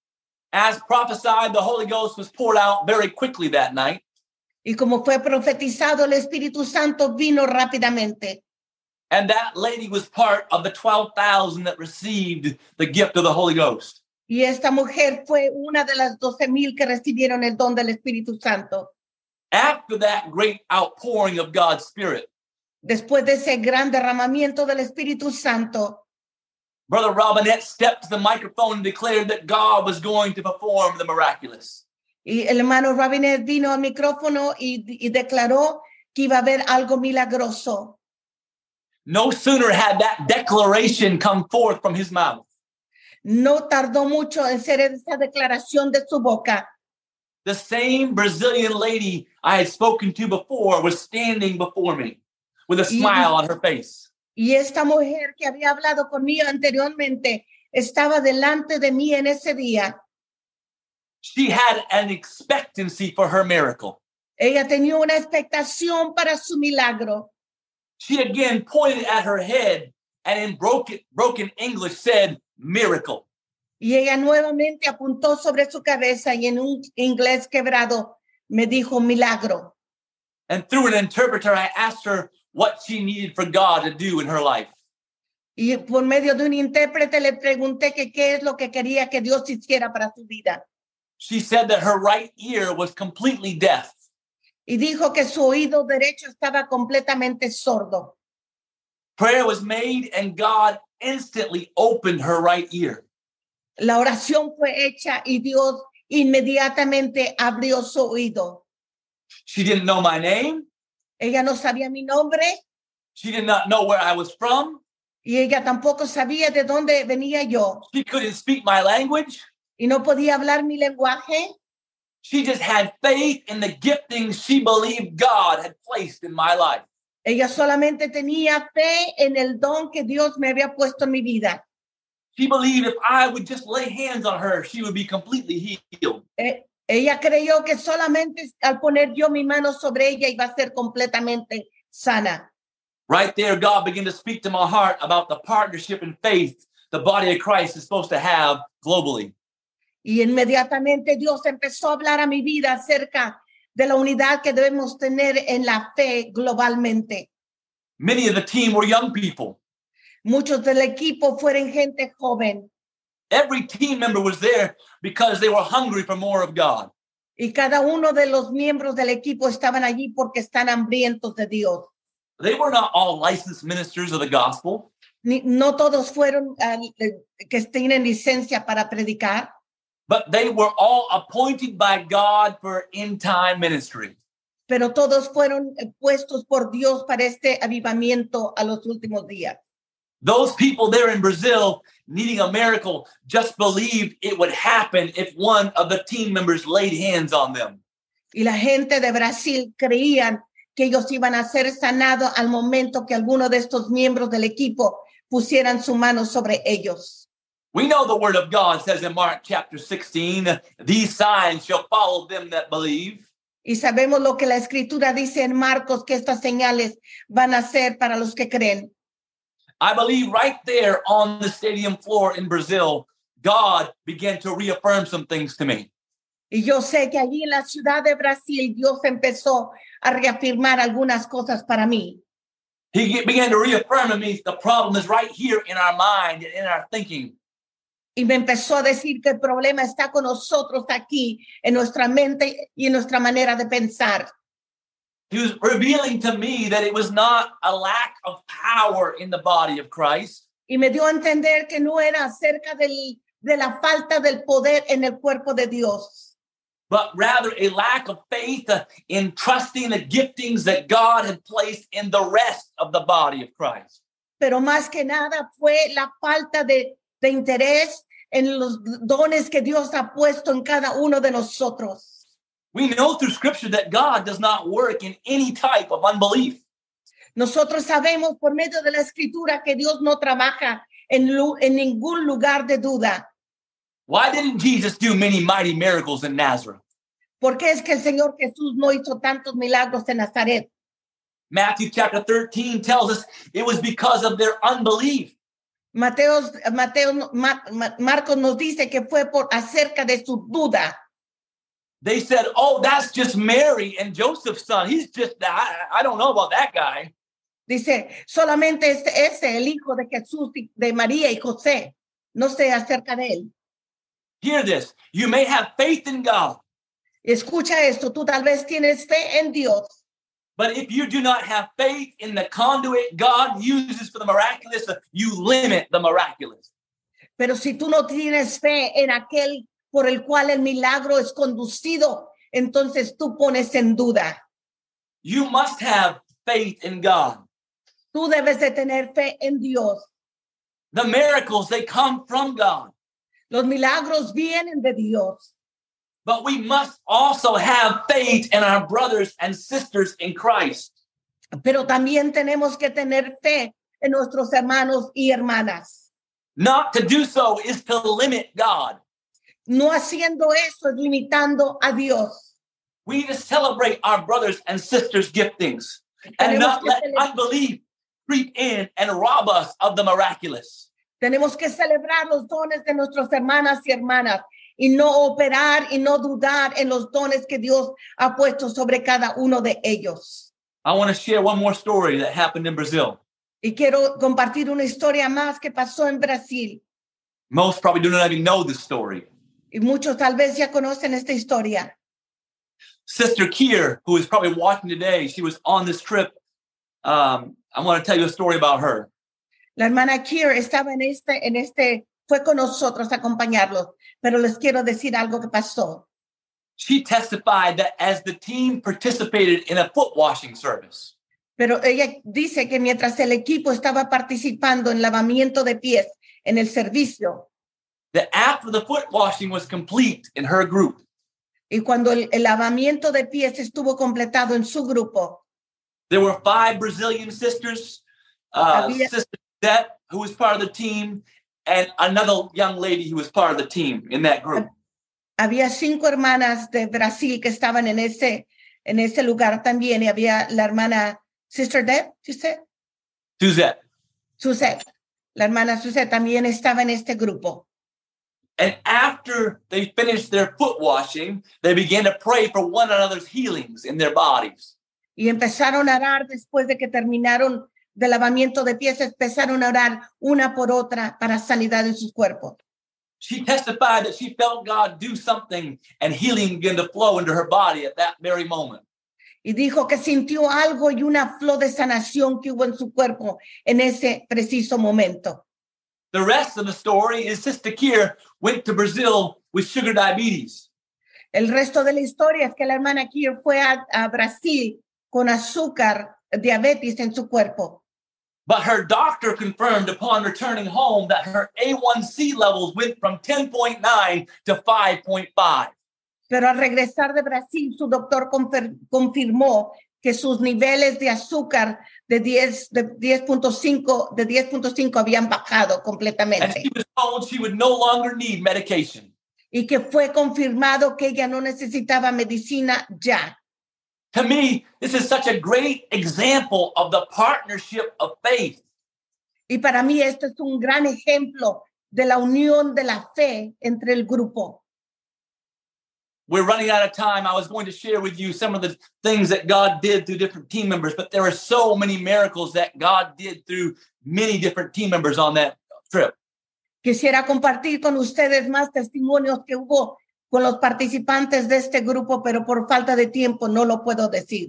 As prophesied, the Holy Ghost was poured out very quickly that night. Y como fue profetizado, el Espíritu Santo vino rápidamente. And that lady was part of the twelve thousand that received the gift of the Holy Ghost. Y esta mujer fue una de las doce mil que recibieron el don del Espíritu Santo. After that great outpouring of God's Spirit, Después de ese gran derramamiento del Espíritu Santo, Brother Robinette stepped to the microphone and declared that God was going to perform the miraculous. y el hermano Rabinet vino al micrófono y, y declaró que iba a haber algo milagroso. No sooner had that declaration come forth from his mouth, No tardó mucho en ser esa declaración de su boca. the same Brazilian lady I had spoken to before was standing before me with a smile on her face. Y esta mujer que había hablado conmigo anteriormente estaba delante de mí en ese día. She had an expectancy for her miracle. Ella tenía una expectación para su milagro. She again pointed at her head and in broken, broken English said, miracle. Y ella nuevamente apuntó sobre su cabeza y en un inglés quebrado me dijo milagro. And through an interpreter, I asked her what she needed for God to do in her life. Y por medio de un intérprete le pregunté que qué es lo que quería que Dios hiciera para su vida. She said that her right ear was completely deaf. Y dijo que su oído derecho estaba completamente sordo. Prayer was made and God instantly opened her right ear. La oración fue hecha y Dios inmediatamente abrió su oído. She didn't know my name. Ella no sabía mi nombre She did not know where I was from. y ella tampoco sabía de dónde venía yo She couldn't speak my language. y no podía hablar mi lenguaje. She just had faith in the giftings she believed God had placed in my life. Ella solamente tenía fe en el don que Dios me había puesto en mi vida. She believed if I would just lay hands on her, she would be completely healed. Eh, ella creyó que solamente al poner yo mi mano sobre ella iba a ser completamente sana. Right there, God began to speak to my heart about the partnership and faith the body of Christ is supposed to have globally. Y inmediatamente Dios empezó a hablar a mi vida acerca de la unidad que debemos tener en la fe globalmente. Many of the team were young people. Muchos del equipo fueron gente joven Every team member was there because they were hungry for more of God. y cada uno de los miembros del equipo estaban allí porque están hambrientos de Dios. They were not all licensed ministers of the gospel. Ni, no todos fueron uh, que tienen licencia para predicar, But they were all appointed by God for end-time ministry. pero todos fueron puestos por Dios para este avivamiento a los últimos días. Those people there in Brazil needing a miracle just believed it would happen if one of the team members laid hands on them. Y la gente de Brasil creían que ellos iban a ser sanados al momento que alguno de estos miembros del equipo pusieran su mano sobre ellos. We know the word of God says in Mark chapter sixteen, these signs shall follow them that believe. Y sabemos lo que la escritura dice en Marcos, que estas señales van a ser para los que creen. I believe right there on the stadium floor in Brazil, God began to reaffirm some things to me. Y yo sé que allí en la ciudad de Brasil, Dios empezó a reafirmar algunas cosas para mí. He began to reaffirm to me the problem is right here in our mind and in our thinking. Y me empezó a decir que el problema está con nosotros aquí, en nuestra mente y en nuestra manera de pensar. He was revealing to me that it was not a lack of power in the body of Christ, Y me dio a entender que no era acerca del, de la falta del poder en el cuerpo de Dios, but rather a lack of faith in trusting the giftings that God had placed in the rest of the body of Christ. pero más que nada fue la falta de, de interés en los dones que Dios ha puesto en cada uno de nosotros. We know through scripture that God does not work in any type of unbelief. Nosotros sabemos por medio de la escritura que Dios no trabaja en, lu- en ningún lugar de duda. Why didn't Jesus do many mighty miracles in Nazareth? ¿Por qué es que el Señor Jesús no hizo tantos milagros en Nazaret? Matthew chapter thirteen tells us it was because of their unbelief. Mateo, Mateo, Ma- Ma- Marcos nos dice que fue por acerca de su duda. They said, oh, that's just Mary and Joseph's son. He's just, I, I don't know about that guy. Dice, solamente es ese, el hijo de Jesús, y de María y José. No sé acerca de él. Hear this. You may have faith in God, Escucha esto, tú tal vez tienes fe en Dios, but if you do not have faith in the conduit God uses for the miraculous, you limit the miraculous. pero si tú no tienes fe en aquel por el cual el milagro es conducido, entonces tú pones en duda. You must have faith in God. Tú debes de tener fe en Dios. The miracles, they come from God. Los milagros vienen de Dios, But we must also have faith in our brothers and sisters in Christ. pero también tenemos que tener fe en nuestros hermanos y hermanas. Not to do so is to limit God. No haciendo eso es limitando a Dios. We need to celebrate our brothers and sisters' giftings and Tenemos not que let cele- unbelief creep in and rob us of the miraculous. Tenemos que celebrar los dones de nuestras hermanas y hermanas y no operar y no dudar en los dones que Dios ha puesto sobre cada uno de ellos. I want to share one more story that happened in Brazil. Y quiero compartir una historia más que pasó en Brasil. Most probably do not even know this story. Y muchos tal vez ya conocen esta historia. Sister Kier, who is probably watching today, she was on this trip. Um, I want to tell you a story about her. La hermana Kier estaba en este, en este, fue con nosotros a acompañarlos. pero les quiero decir algo que pasó. She testified that as the team participated in a foot washing service, Pero ella dice que mientras el equipo estaba participando en lavamiento de pies en el servicio, that after the foot washing was complete in her group, y cuando el, el lavamiento de pies estuvo completado en su grupo, there were five Brazilian sisters, uh, Había- Sister Dette, who was part of the team, and another young lady who was part of the team in that group. había cinco hermanas de Brasil que estaban en ese, en ese lugar también, y había la hermana Sister Deb, ¿usted? Suzette. Suzette, la hermana Suzette también estaba en este grupo. And after they finished their foot washing, they began to pray for one another's healings in their bodies. Y empezaron a orar después de que terminaron del lavamiento de pies, empezaron a orar una por otra para sanidad en sus cuerpos. She testified that she felt God do something and healing began to flow into her body at that very moment. Y dijo que sintió algo y una flor de sanación que hubo en su cuerpo en ese preciso momento. The rest of the story is Sister Kier went to Brazil with sugar diabetes. El resto de la historia es que la hermana Kier fue a, a Brasil con azúcar, diabetes en su cuerpo. But her doctor confirmed upon returning home that her A one C levels went from ten point nine to five point five. Pero al regresar de Brasil, su doctor confer- confirmó que sus niveles de azúcar de diez de diez punto cinco de diez punto cinco habían bajado And completamente. she was told she would no longer need medication. Y que fue confirmado que ella no necesitaba medicina ya. To me, this is such a great example of the partnership of faith. Y para mí esto es un gran ejemplo de la unión de la fe entre el grupo. We're running out of time. I was going to share with you some of the things that God did through different team members, but there are so many miracles that God did through many different team members on that trip. Quisiera compartir con ustedes más testimonios que hubo con los participantes de este grupo, pero por falta de tiempo no lo puedo decir.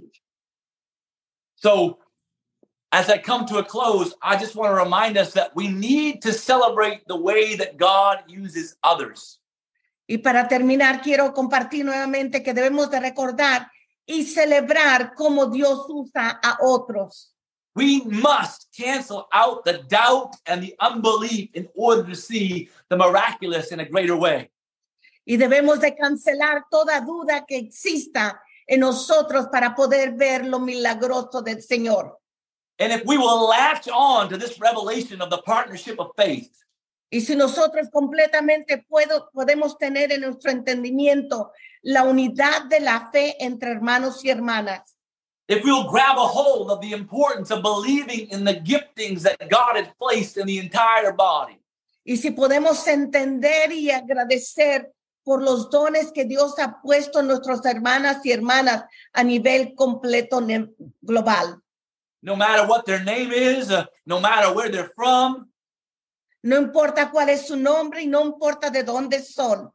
So as I come to a close, I just want to remind us that we need to celebrate the way that God uses others. Y para terminar, quiero compartir nuevamente que debemos de recordar y celebrar cómo Dios usa a otros. We must cancel out the doubt and the unbelief in order to see the miraculous in a greater way. Y debemos de cancelar toda duda que exista en nosotros para poder ver lo milagroso del Señor. And if we will latch on to this revelation of the partnership of faith, Y si nosotros completamente puedo, podemos tener en nuestro entendimiento la unidad de la fe entre hermanos y hermanas, if we will grab a hold of the importance of believing in the giftings that God has placed in the entire body, y si podemos entender y agradecer por los dones que Dios ha puesto en nuestras hermanas y hermanas a nivel completo ne- global. no matter what their name is, uh, no matter where they're from, No importa cuál es su nombre y no importa de dónde son.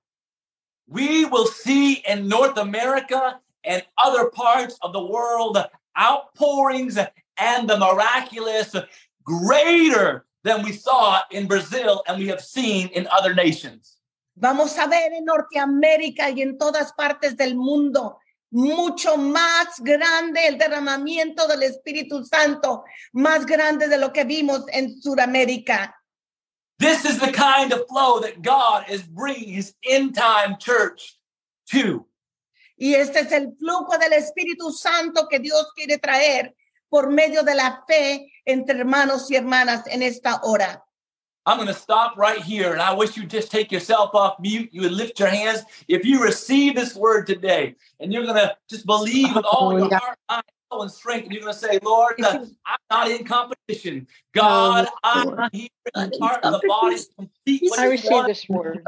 we will see in North America and other parts of the world outpourings and the miraculous greater than we saw in Brazil and we have seen in other nations. Vamos a ver en Norteamérica y en todas partes del mundo mucho más grande el derramamiento del Espíritu Santo, más grande de lo que vimos en Sudamérica. This is the kind of flow that God is bringing his end-time church to. Y este es el flujo del Espíritu Santo que Dios quiere traer por medio de la fe entre hermanos y hermanas en esta hora. I'm going to stop right here, and I wish you'd just take yourself off mute. You would lift your hands. If you receive this word today, and you're going to just believe with all your heart, mind, soul, and strength, and you're going to say, Lord, uh, I'm not in competition. God, I'm here in part of the body. Complete what I you receive want. this word.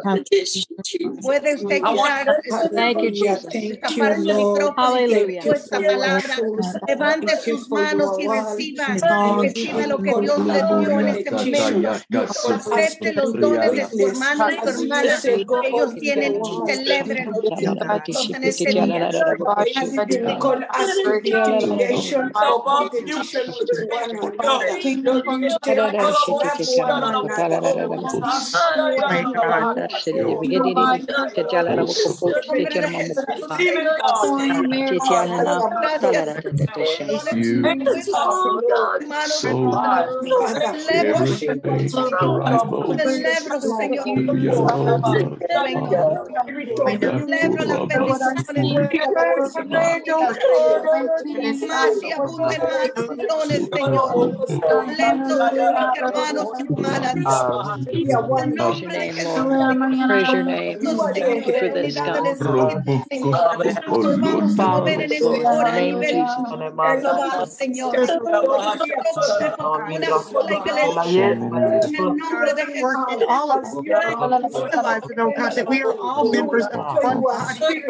Puede usted I want- quitar, Thank you, Jesus. tapar su micrófono y Hallelujah. decir esta palabra. Levante sus manos y reciba, reciba lo que Dios le dio en este momento. Acepte los dones de su hermano y su hermana que ellos tienen y celebren en este día. congregation, above the you. petition to one Go. another. Kingdom We comes share down. our strength to one another. My God. Even God. Gracias. You so Celebro, everything celebro, Señor. Celebro las bendiciones. Más y abunden más dones, Señor. Lentos, hermanos y hermanas. En el nombre de Jesús. Praise your name. Thank you for this, God. Nos vamos a mover en esta hora a name of nivel Jesus. global, Señor. Una sola iglesia. En el nombre de Jesús. And all of us realize, oh God, that we are all members of one body.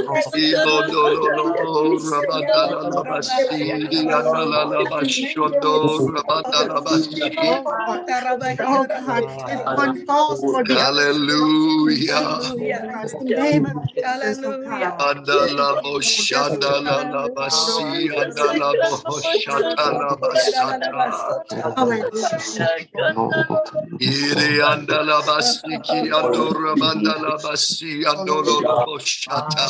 Oh God, if one falls, Lord, the other. Hallelujah. In the name of Jesus, oh God. Andala boshanda la la basi andala boshata la basata. Iri andala basiki andora mandala basi andolo la boshata.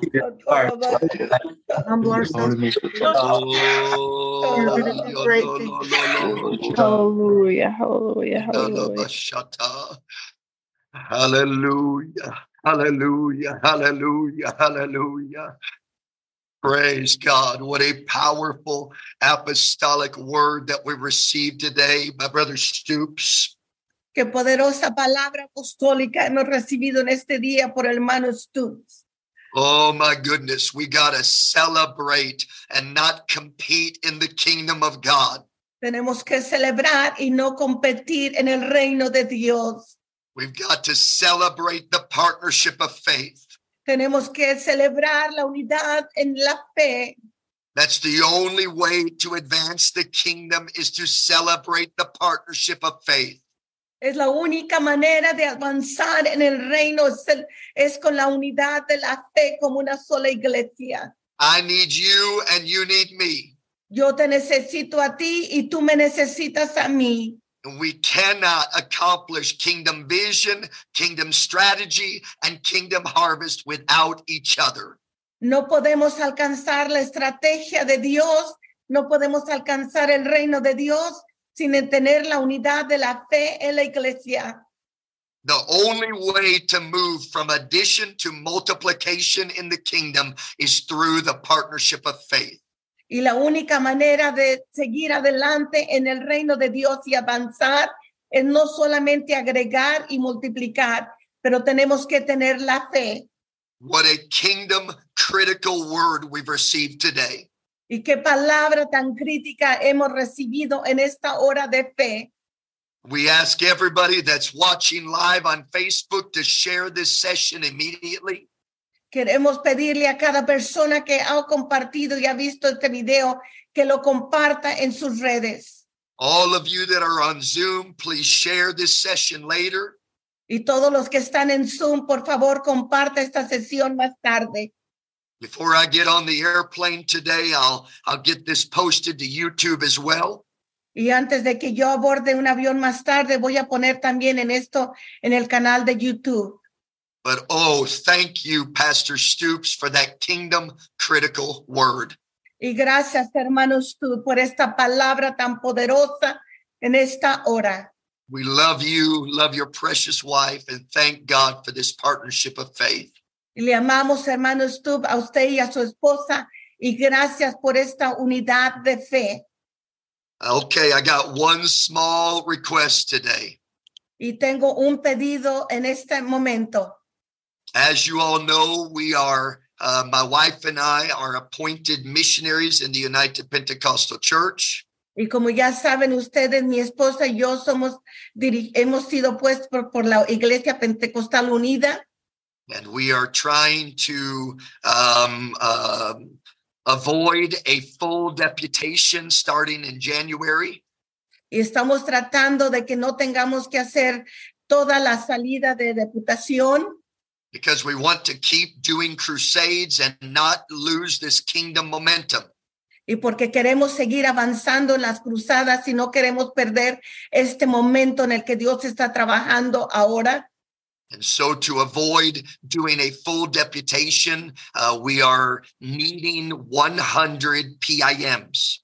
Humble ourselves. Oh, You're going to do great things. Hallelujah, hallelujah, hallelujah. Hallelujah, hallelujah, hallelujah, hallelujah. Praise God. What a powerful apostolic word that we received today, my brother Stoops. Qué poderosa palabra apostólica hemos recibido en este día por el hermano Stoops. Oh my goodness, we got to celebrate and not compete in the kingdom of God. Tenemos que celebrar y no competir en el reino de Dios. We've got to celebrate the partnership of faith. Tenemos que celebrar la unidad en la fe. That's the only way to advance the kingdom, is to celebrate the partnership of faith. Es la única manera de avanzar en el reino, es, el, es con la unidad de la fe como una sola iglesia. I need you and you need me. Yo te necesito a ti y tú me necesitas a mí. And we cannot accomplish kingdom vision, kingdom strategy, and kingdom harvest without each other. No podemos alcanzar la estrategia de Dios, no podemos alcanzar el reino de Dios sin tener la unidad de la fe en la iglesia. The only way to move from addition to multiplication in the kingdom is through the partnership of faith. Y la única manera de seguir adelante en el reino de Dios y avanzar es no solamente agregar y multiplicar, pero tenemos que tener la fe. What a kingdom critical word we've received today. Y qué palabra tan crítica hemos recibido en esta hora de fe. We ask everybody that's watching live on Facebook to share this session immediately. Queremos pedirle a cada persona que ha compartido y ha visto este video que lo comparta en sus redes. All of you that are on Zoom, please share this session later. Y todos los que están en Zoom, por favor, comparta esta sesión más tarde. Before I get on the airplane today, I'll I'll get this posted to YouTube as well. Y antes de que yo aborde un avión más tarde, voy a poner también en esto en el canal de YouTube. But oh, thank you, Pastor Stoops, for that kingdom critical word. Y gracias, hermanos, tú, por esta palabra tan poderosa en esta hora. We love you, love your precious wife, and thank God for this partnership of faith. Y le amamos, hermanos, tú, a usted y a su esposa, y gracias por esta unidad de fe. Okay, I got one small request today. Y tengo un pedido en este momento. As you all know, we are, uh, my wife and I are appointed missionaries in the United Pentecostal Church. Y como ya saben ustedes, mi esposa y yo somos, hemos sido puestos por, por la Iglesia Pentecostal Unida. And we are trying to um, uh, avoid a full deputation starting in January. Y estamos tratando de que no tengamos que hacer toda la salida de deputación. Because we want to keep doing crusades and not lose this kingdom momentum. y porque queremos seguir avanzando en las cruzadas y no queremos perder este momento en el que Dios está trabajando ahora. And so to avoid doing a full deputation, uh, we are needing one hundred P I Ms.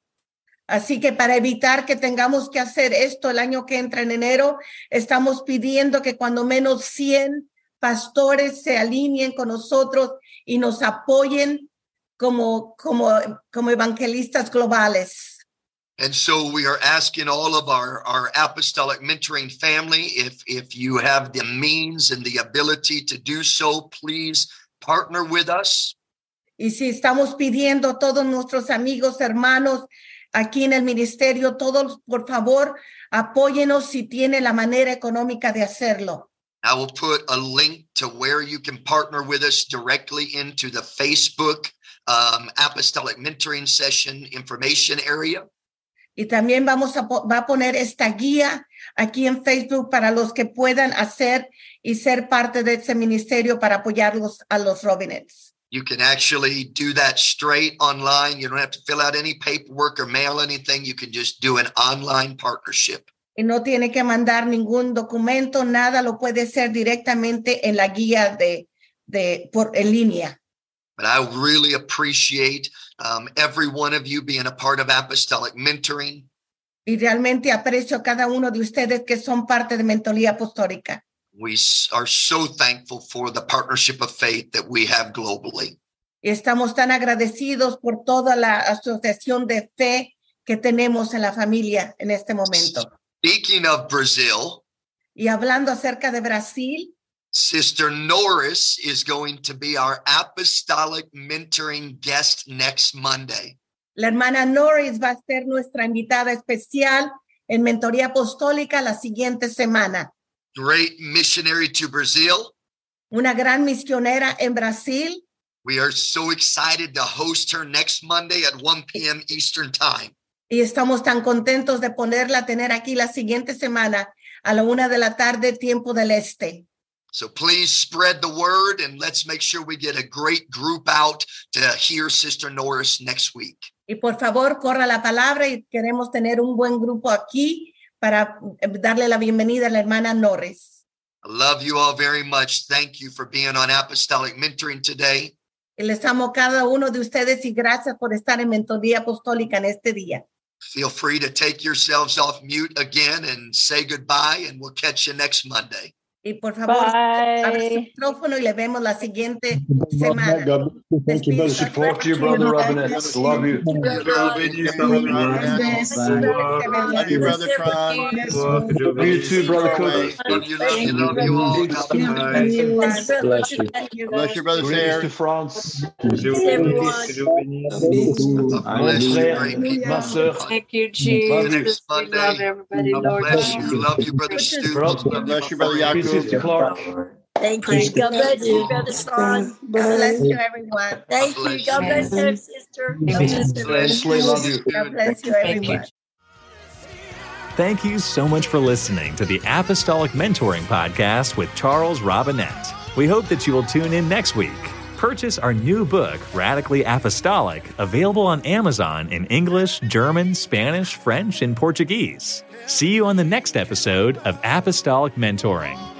Así que para evitar que tengamos que hacer esto el año que entra en enero, estamos pidiendo que cuando menos cien pastores se alineen con nosotros y nos apoyen como, como, como evangelistas globales. And so we are asking all of our, our apostolic mentoring family, if, if you have the means and the ability to do so, please partner with us. Y si estamos pidiendo a todos nuestros amigos, hermanos, aquí en el ministerio, todos, por favor, apóyenos si tiene la manera económica de hacerlo. I will put a link to where you can partner with us directly into the Facebook um, Apostolic Mentoring Session information area. Y también vamos a, va a poner esta guía aquí en Facebook para los que puedan hacer y ser parte de ese ministerio para apoyarlos a los Robinets. You can actually do that straight online. You don't have to fill out any paperwork or mail anything. You can just do an online partnership. Y no tiene que mandar ningún documento, nada, lo puede hacer directamente en la guía de, de por en línea. But I really appreciate um, every one of you being a part of apostolic mentoring. Y realmente aprecio a cada uno de ustedes que son parte de Mentoría Apostólica. We are so thankful for the partnership of faith that we have globally. Y estamos tan agradecidos por toda la asociación de fe que tenemos en la familia en este momento. Speaking of Brazil, y hablando acerca de Brasil, Sister Norris is going to be our apostolic mentoring guest next Monday. La hermana Norris va a ser nuestra invitada especial en Mentoría Apostólica la siguiente semana. Great missionary to Brazil. Una gran misionera en Brasil. We are so excited to host her next Monday at one p.m. Eastern Time. Y estamos tan contentos de ponerla, tener aquí la siguiente semana a la una de la tarde, tiempo del este. So please spread the word and let's make sure we get a great group out to hear Sister Norris next week. Y por favor, corra la palabra y queremos tener un buen grupo aquí para darle la bienvenida a la hermana Norris. I love you all very much. Thank you for being on Apostolic Mentoring today. Y les amo cada uno de ustedes y gracias por estar en Mentoría Apostólica en este día. Feel free to take yourselves off mute again and say goodbye, and we'll catch you next Monday. Y por favor, abre su micrófono y le vemos la siguiente semana. Thank you, brother. Support you, brother Robinette. Love you. Love you, brother Tron. You too, brother Cook. Love you, love you, love you all. Bless you. Bless you, brother Sarah. To France. Bless you, Ma sœur. Thank you, Jesus. We love everybody, Lord. Bless you, love you, brother Stu. Bless you, brother Yaakov. Sister Clark. Thank you. God bless you, Brother Son. God bless you, everyone. Thank you. God bless you, sister. God bless you. Leslie, love you. God bless you, everyone. Thank you so much for listening to the Apostolic Mentoring Podcast with Charles Robinette. We hope that you will tune in next week. Purchase our new book, Radically Apostolic, available on Amazon in English, German, Spanish, French, and Portuguese. See you on the next episode of Apostolic Mentoring.